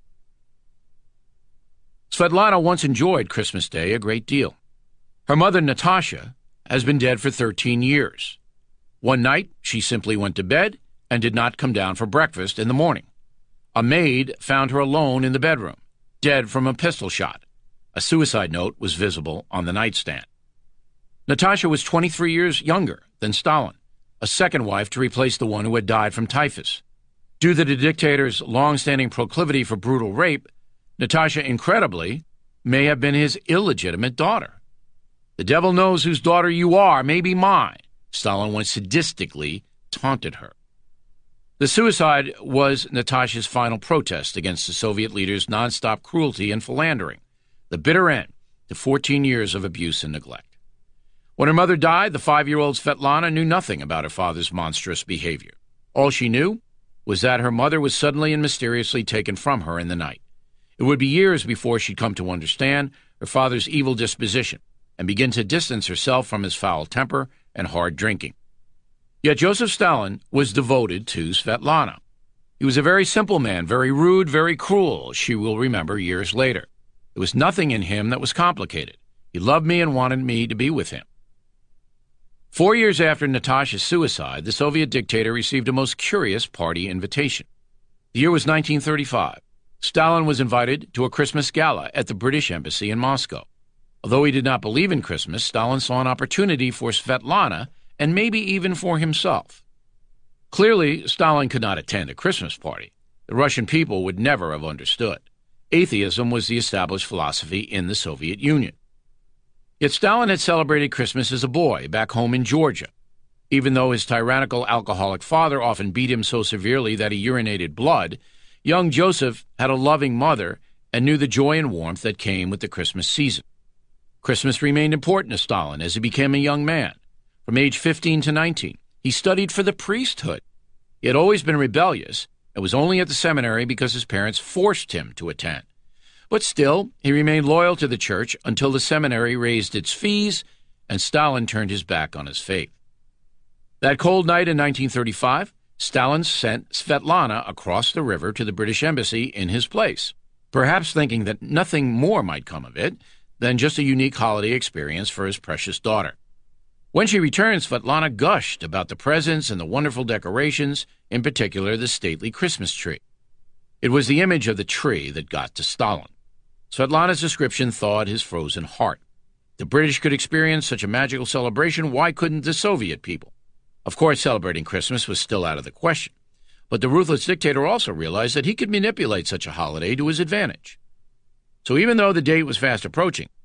Svetlana once enjoyed Christmas Day a great deal. Her mother, Natasha, has been dead for 13 years. One night, she simply went to bed and did not come down for breakfast in the morning. A maid found her alone in the bedroom, dead from a pistol shot. A suicide note was visible on the nightstand. Natasha was 23 years younger than Stalin, a second wife to replace the one who had died from typhus. Due to the dictator's long-standing proclivity for brutal rape, Natasha, incredibly, may have been his illegitimate daughter. The devil knows whose daughter you are, may be mine, Stalin once sadistically taunted her. The suicide was Natasha's final protest against the Soviet leader's nonstop cruelty and philandering, the bitter end to 14 years of abuse and neglect. When her mother died, the 5-year-old Svetlana knew nothing about her father's monstrous behavior. All she knew was that her mother was suddenly and mysteriously taken from her in the night. It would be years before she'd come to understand her father's evil disposition and begin to distance herself from his foul temper and hard drinking. Yet Joseph Stalin was devoted to Svetlana. He was a very simple man, very rude, very cruel, she will remember years later. There was nothing in him that was complicated. He loved me and wanted me to be with him. 4 years after Natasha's suicide, the Soviet dictator received a most curious party invitation. The year was 1935. Stalin was invited to a Christmas gala at the British Embassy in Moscow. Although he did not believe in Christmas, Stalin saw an opportunity for Svetlana and maybe even for himself. Clearly, Stalin could not attend a Christmas party. The Russian people would never have understood. Atheism was the established philosophy in the Soviet Union. Yet Stalin had celebrated Christmas as a boy back home in Georgia. Even though his tyrannical alcoholic father often beat him so severely that he urinated blood, young Joseph had a loving mother and knew the joy and warmth that came with the Christmas season. Christmas remained important to Stalin as he became a young man. From age 15 to 19, he studied for the priesthood. He had always been rebellious and was only at the seminary because his parents forced him to attend. But still, he remained loyal to the church until the seminary raised its fees and Stalin turned his back on his faith. That cold night in 1935, Stalin sent Svetlana across the river to the British Embassy in his place, perhaps thinking that nothing more might come of it than just a unique holiday experience for his precious daughter. When she returned, Svetlana gushed about the presents and the wonderful decorations, in particular the stately Christmas tree. It was the image of the tree that got to Stalin. Svetlana's description thawed his frozen heart. The British could experience such a magical celebration, why couldn't the Soviet people? Of course, celebrating Christmas was still out of the question, but the ruthless dictator also realized that he could manipulate such a holiday to his advantage. So even though the date was fast approaching,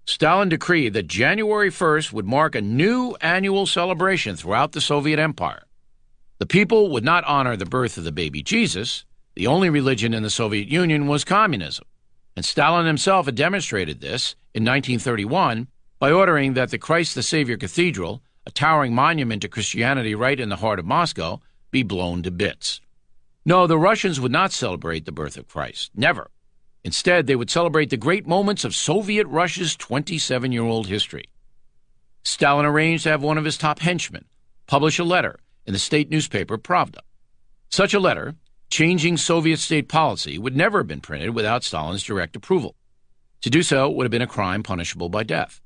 Stalin decreed that January 1st would mark a new annual celebration throughout the Soviet Empire. The people would not honor the birth of the baby Jesus. The only religion in the Soviet Union was communism, and Stalin himself had demonstrated this in 1931 by ordering that the Christ the Savior Cathedral, a towering monument to Christianity right in the heart of Moscow, be blown to bits. No, the Russians would not celebrate the birth of Christ. Never. Instead, they would celebrate the great moments of Soviet Russia's 27-year-old history. Stalin arranged to have one of his top henchmen publish a letter in the state newspaper Pravda. Such a letter, changing Soviet state policy, would never have been printed without Stalin's direct approval. To do so would have been a crime punishable by death.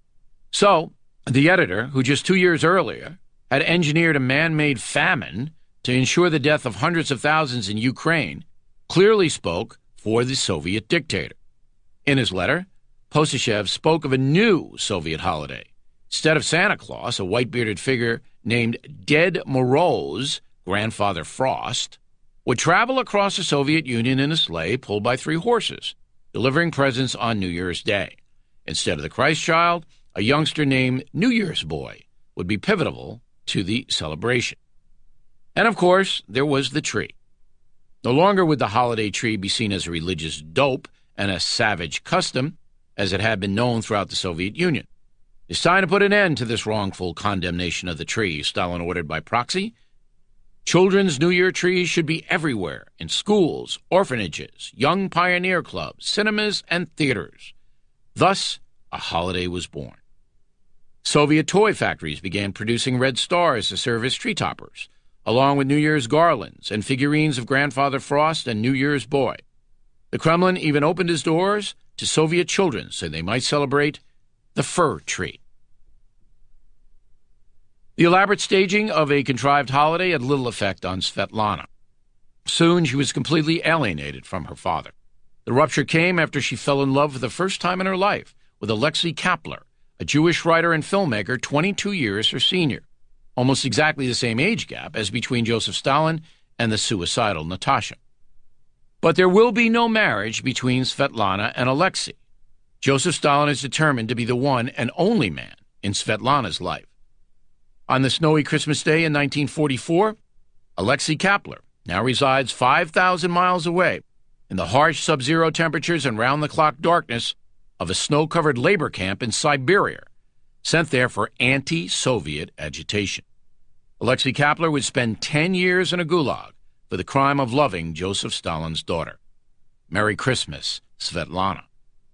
So, the editor, who just 2 years earlier had engineered a man-made famine to ensure the death of hundreds of thousands in Ukraine, clearly spoke for the Soviet dictator. In his letter, Postashev spoke of a new Soviet holiday. Instead of Santa Claus, a white-bearded figure named Ded Moroz, Grandfather Frost, would travel across the Soviet Union in a sleigh pulled by 3 horses, delivering presents on New Year's Day. Instead of the Christ child, a youngster named New Year's Boy would be pivotal to the celebration. And of course, there was the tree. No longer would the holiday tree be seen as a religious dope and a savage custom, as it had been known throughout the Soviet Union. It's time to put an end to this wrongful condemnation of the tree, Stalin ordered by proxy. Children's New Year trees should be everywhere, in schools, orphanages, young pioneer clubs, cinemas, and theaters. Thus, a holiday was born. Soviet toy factories began producing red stars to serve as tree toppers, along with New Year's garlands and figurines of Grandfather Frost and New Year's Boy. The Kremlin even opened its doors to Soviet children so they might celebrate the fir tree. The elaborate staging of a contrived holiday had little effect on Svetlana. Soon she was completely alienated from her father. The rupture came after she fell in love for the first time in her life with Alexei Kapler, a Jewish writer and filmmaker 22 years her senior, almost exactly the same age gap as between Joseph Stalin and the suicidal Natasha. But there will be no marriage between Svetlana and Alexei. Joseph Stalin is determined to be the one and only man in Svetlana's life. On the snowy Christmas Day in 1944, Alexei Kapler now resides 5,000 miles away in the harsh sub-zero temperatures and round-the-clock darkness of a snow-covered labor camp in Siberia, sent there for anti-Soviet agitation. Alexei Kapler would spend 10 years in a gulag for the crime of loving Joseph Stalin's daughter. Merry Christmas, Svetlana.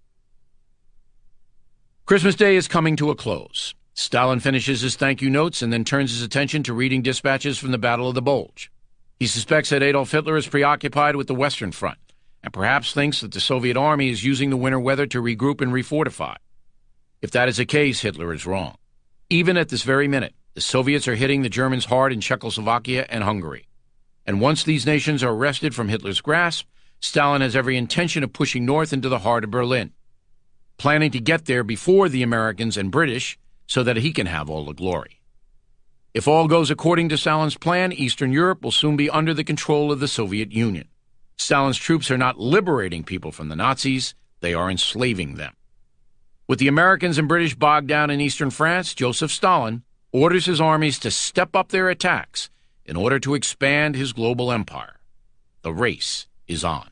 Christmas Day is coming to a close. Stalin finishes his thank you notes and then turns his attention to reading dispatches from the Battle of the Bulge. He suspects that Adolf Hitler is preoccupied with the Western Front and perhaps thinks that the Soviet army is using the winter weather to regroup and refortify. If that is the case, Hitler is wrong. Even at this very minute, the Soviets are hitting the Germans hard in Czechoslovakia and Hungary. And once these nations are wrested from Hitler's grasp, Stalin has every intention of pushing north into the heart of Berlin, planning to get there before the Americans and British so that he can have all the glory. If all goes according to Stalin's plan, Eastern Europe will soon be under the control of the Soviet Union. Stalin's troops are not liberating people from the Nazis, they are enslaving them. With the Americans and British bogged down in eastern France, Joseph Stalin orders his armies to step up their attacks in order to expand his global empire. The race is on.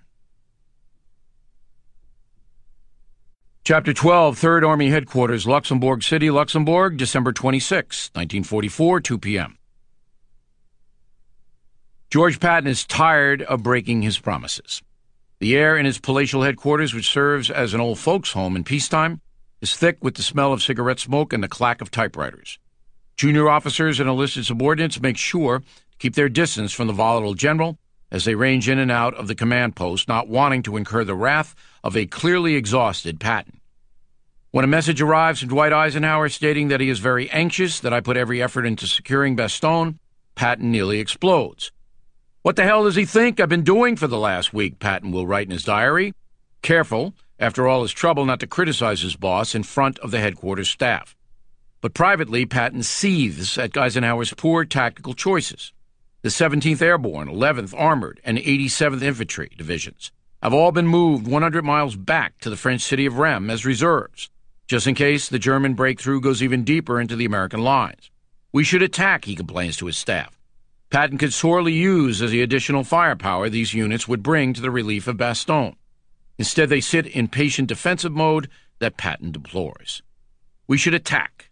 Chapter 12, 3rd Army Headquarters, Luxembourg City, Luxembourg, December 26, 1944, 2 p.m. George Patton is tired of breaking his promises. The air in his palatial headquarters, which serves as an old folks' home in peacetime, is thick with the smell of cigarette smoke and the clack of typewriters. Junior officers and enlisted subordinates make sure to keep their distance from the volatile general as they range in and out of the command post, not wanting to incur the wrath of a clearly exhausted Patton. When a message arrives from Dwight Eisenhower stating that he is very anxious that I put every effort into securing Bastogne, Patton nearly explodes. What the hell does he think I've been doing for the last week, Patton will write in his diary. Careful, after all his trouble, not to criticize his boss in front of the headquarters staff. But privately, Patton seethes at Eisenhower's poor tactical choices. The 17th Airborne, 11th Armored, and 87th Infantry Divisions have all been moved 100 miles back to the French city of Rheims as reserves. just in case the German breakthrough goes even deeper into the American lines. We should attack, he complains to his staff. Patton could sorely use the additional firepower these units would bring to the relief of Bastogne. Instead, they sit in patient defensive mode that Patton deplores. We should attack.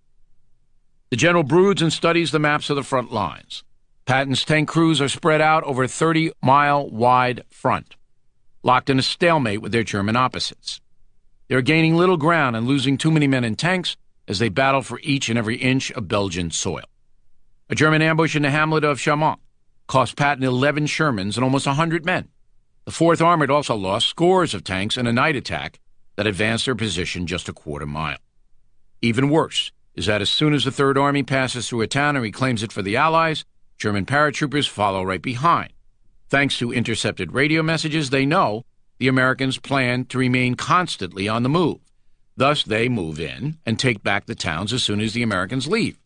The general broods and studies the maps of the front lines. Patton's tank crews are spread out over a 30-mile-wide front, locked in a stalemate with their German opposites. They are gaining little ground and losing too many men and tanks as they battle for each and every inch of Belgian soil. A German ambush in the hamlet of Chaumont cost Patton 11 Shermans and almost 100 men. The 4th Armored also lost scores of tanks in a night attack that advanced their position just a quarter mile. Even worse is that as soon as the 3rd Army passes through a town and reclaims it for the Allies, German paratroopers follow right behind. Thanks to intercepted radio messages, they know the Americans plan to remain constantly on the move. Thus, they move in and take back the towns as soon as the Americans leave.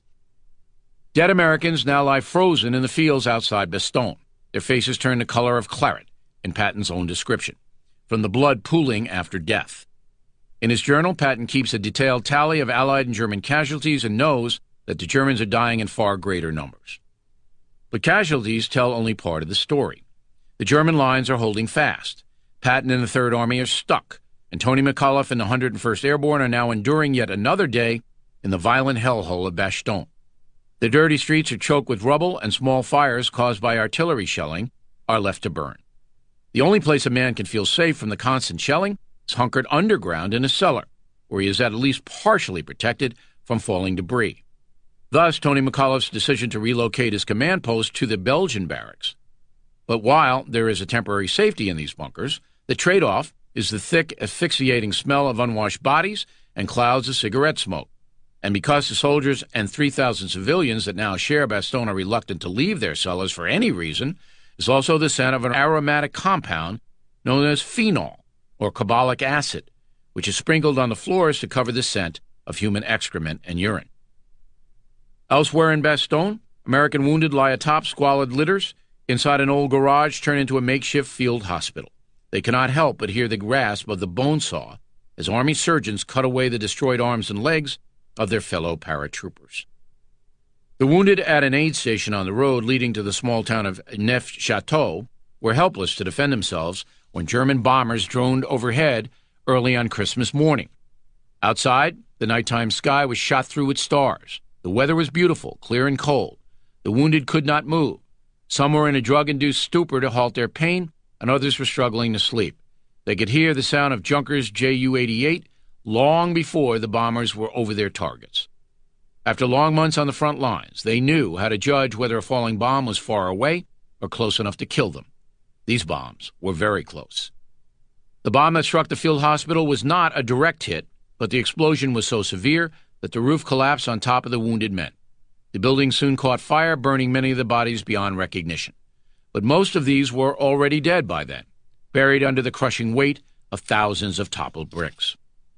Dead Americans now lie frozen in the fields outside Bastogne. Their faces turn the color of claret, in Patton's own description, from the blood pooling after death. In his journal, Patton keeps a detailed tally of Allied and German casualties and knows that the Germans are dying in far greater numbers. But casualties tell only part of the story. The German lines are holding fast. Patton and the 3rd Army are stuck, and Tony McAuliffe and the 101st Airborne are now enduring yet another day in the violent hellhole of Bastogne. The dirty streets are choked with rubble, and small fires caused by artillery shelling are left to burn. The only place a man can feel safe from the constant shelling is hunkered underground in a cellar, where he is at least partially protected from falling debris. Thus, Tony McAuliffe's decision to relocate his command post to the Belgian barracks. But while there is a temporary safety in these bunkers, the trade-off is the thick, asphyxiating smell of unwashed bodies and clouds of cigarette smoke. And because the soldiers and 3,000 civilians that now share Bastogne are reluctant to leave their cellars for any reason, is also the scent of an aromatic compound known as phenol, or carbolic acid, which is sprinkled on the floors to cover the scent of human excrement and urine. Elsewhere in Bastogne, American wounded lie atop squalid litters inside an old garage turned into a makeshift field hospital. They cannot help but hear the grasp of the bone saw as Army surgeons cut away the destroyed arms and legs of their fellow paratroopers. The wounded at an aid station on the road leading to the small town of Neufchâteau were helpless to defend themselves when German bombers droned overhead early on Christmas morning. Outside, the nighttime sky was shot through with stars. The weather was beautiful, clear and cold. The wounded could not move. Some were in a drug-induced stupor to halt their pain, and others were struggling to sleep. They could hear the sound of Junkers Ju-88 long before the bombers were over their targets. After long months on the front lines, they knew how to judge whether a falling bomb was far away or close enough to kill them. These bombs were very close. The bomb that struck the field hospital was not a direct hit, but the explosion was so severe that the roof collapsed on top of the wounded men. The building soon caught fire, burning many of the bodies beyond recognition. But most of these were already dead by then, buried under the crushing weight of thousands of toppled bricks.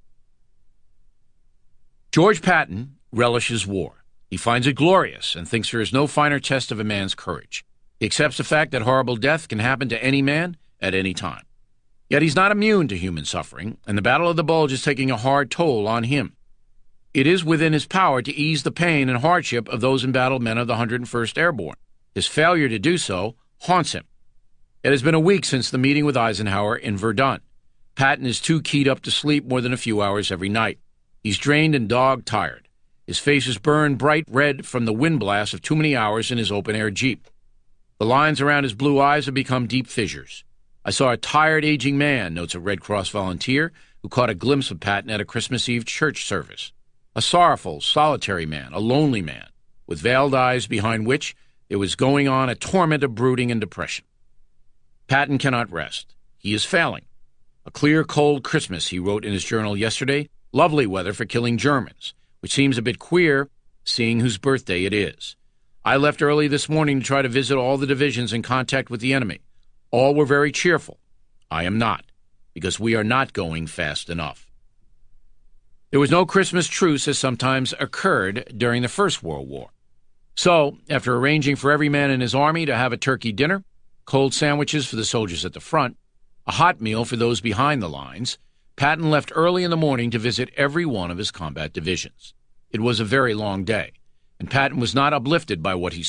George Patton relishes war. He finds it glorious and thinks there is no finer test of a man's courage. He accepts the fact that horrible death can happen to any man at any time. Yet he's not immune to human suffering, and the Battle of the Bulge is taking a hard toll on him. It is within his power to ease the pain and hardship of those embattled men of the 101st Airborne. His failure to do so haunts him. It has been a week since the meeting with Eisenhower in Verdun. Patton is too keyed up to sleep more than a few hours every night. He's drained and dog-tired. His face is burned bright red from the wind blast of too many hours in his open-air Jeep. The lines around his blue eyes have become deep fissures. I saw a tired, aging man, notes a Red Cross volunteer, who caught a glimpse of Patton at a Christmas Eve church service. A sorrowful, solitary man, a lonely man, with veiled eyes behind which there was going on a torment of brooding and depression. Patton cannot rest. He is failing. A clear, cold Christmas, he wrote in his journal yesterday. Lovely weather for killing Germans, which seems a bit queer, seeing whose birthday it is. I left early this morning to try to visit all the divisions in contact with the enemy. All were very cheerful. I am not, because we are not going fast enough. There was no Christmas truce as sometimes occurred during the First World War. So, after arranging for every man in his army to have a turkey dinner, cold sandwiches for the soldiers at the front, a hot meal for those behind the lines, Patton left early in the morning to visit every one of his combat divisions. It was a very long day, and Patton was not uplifted by what he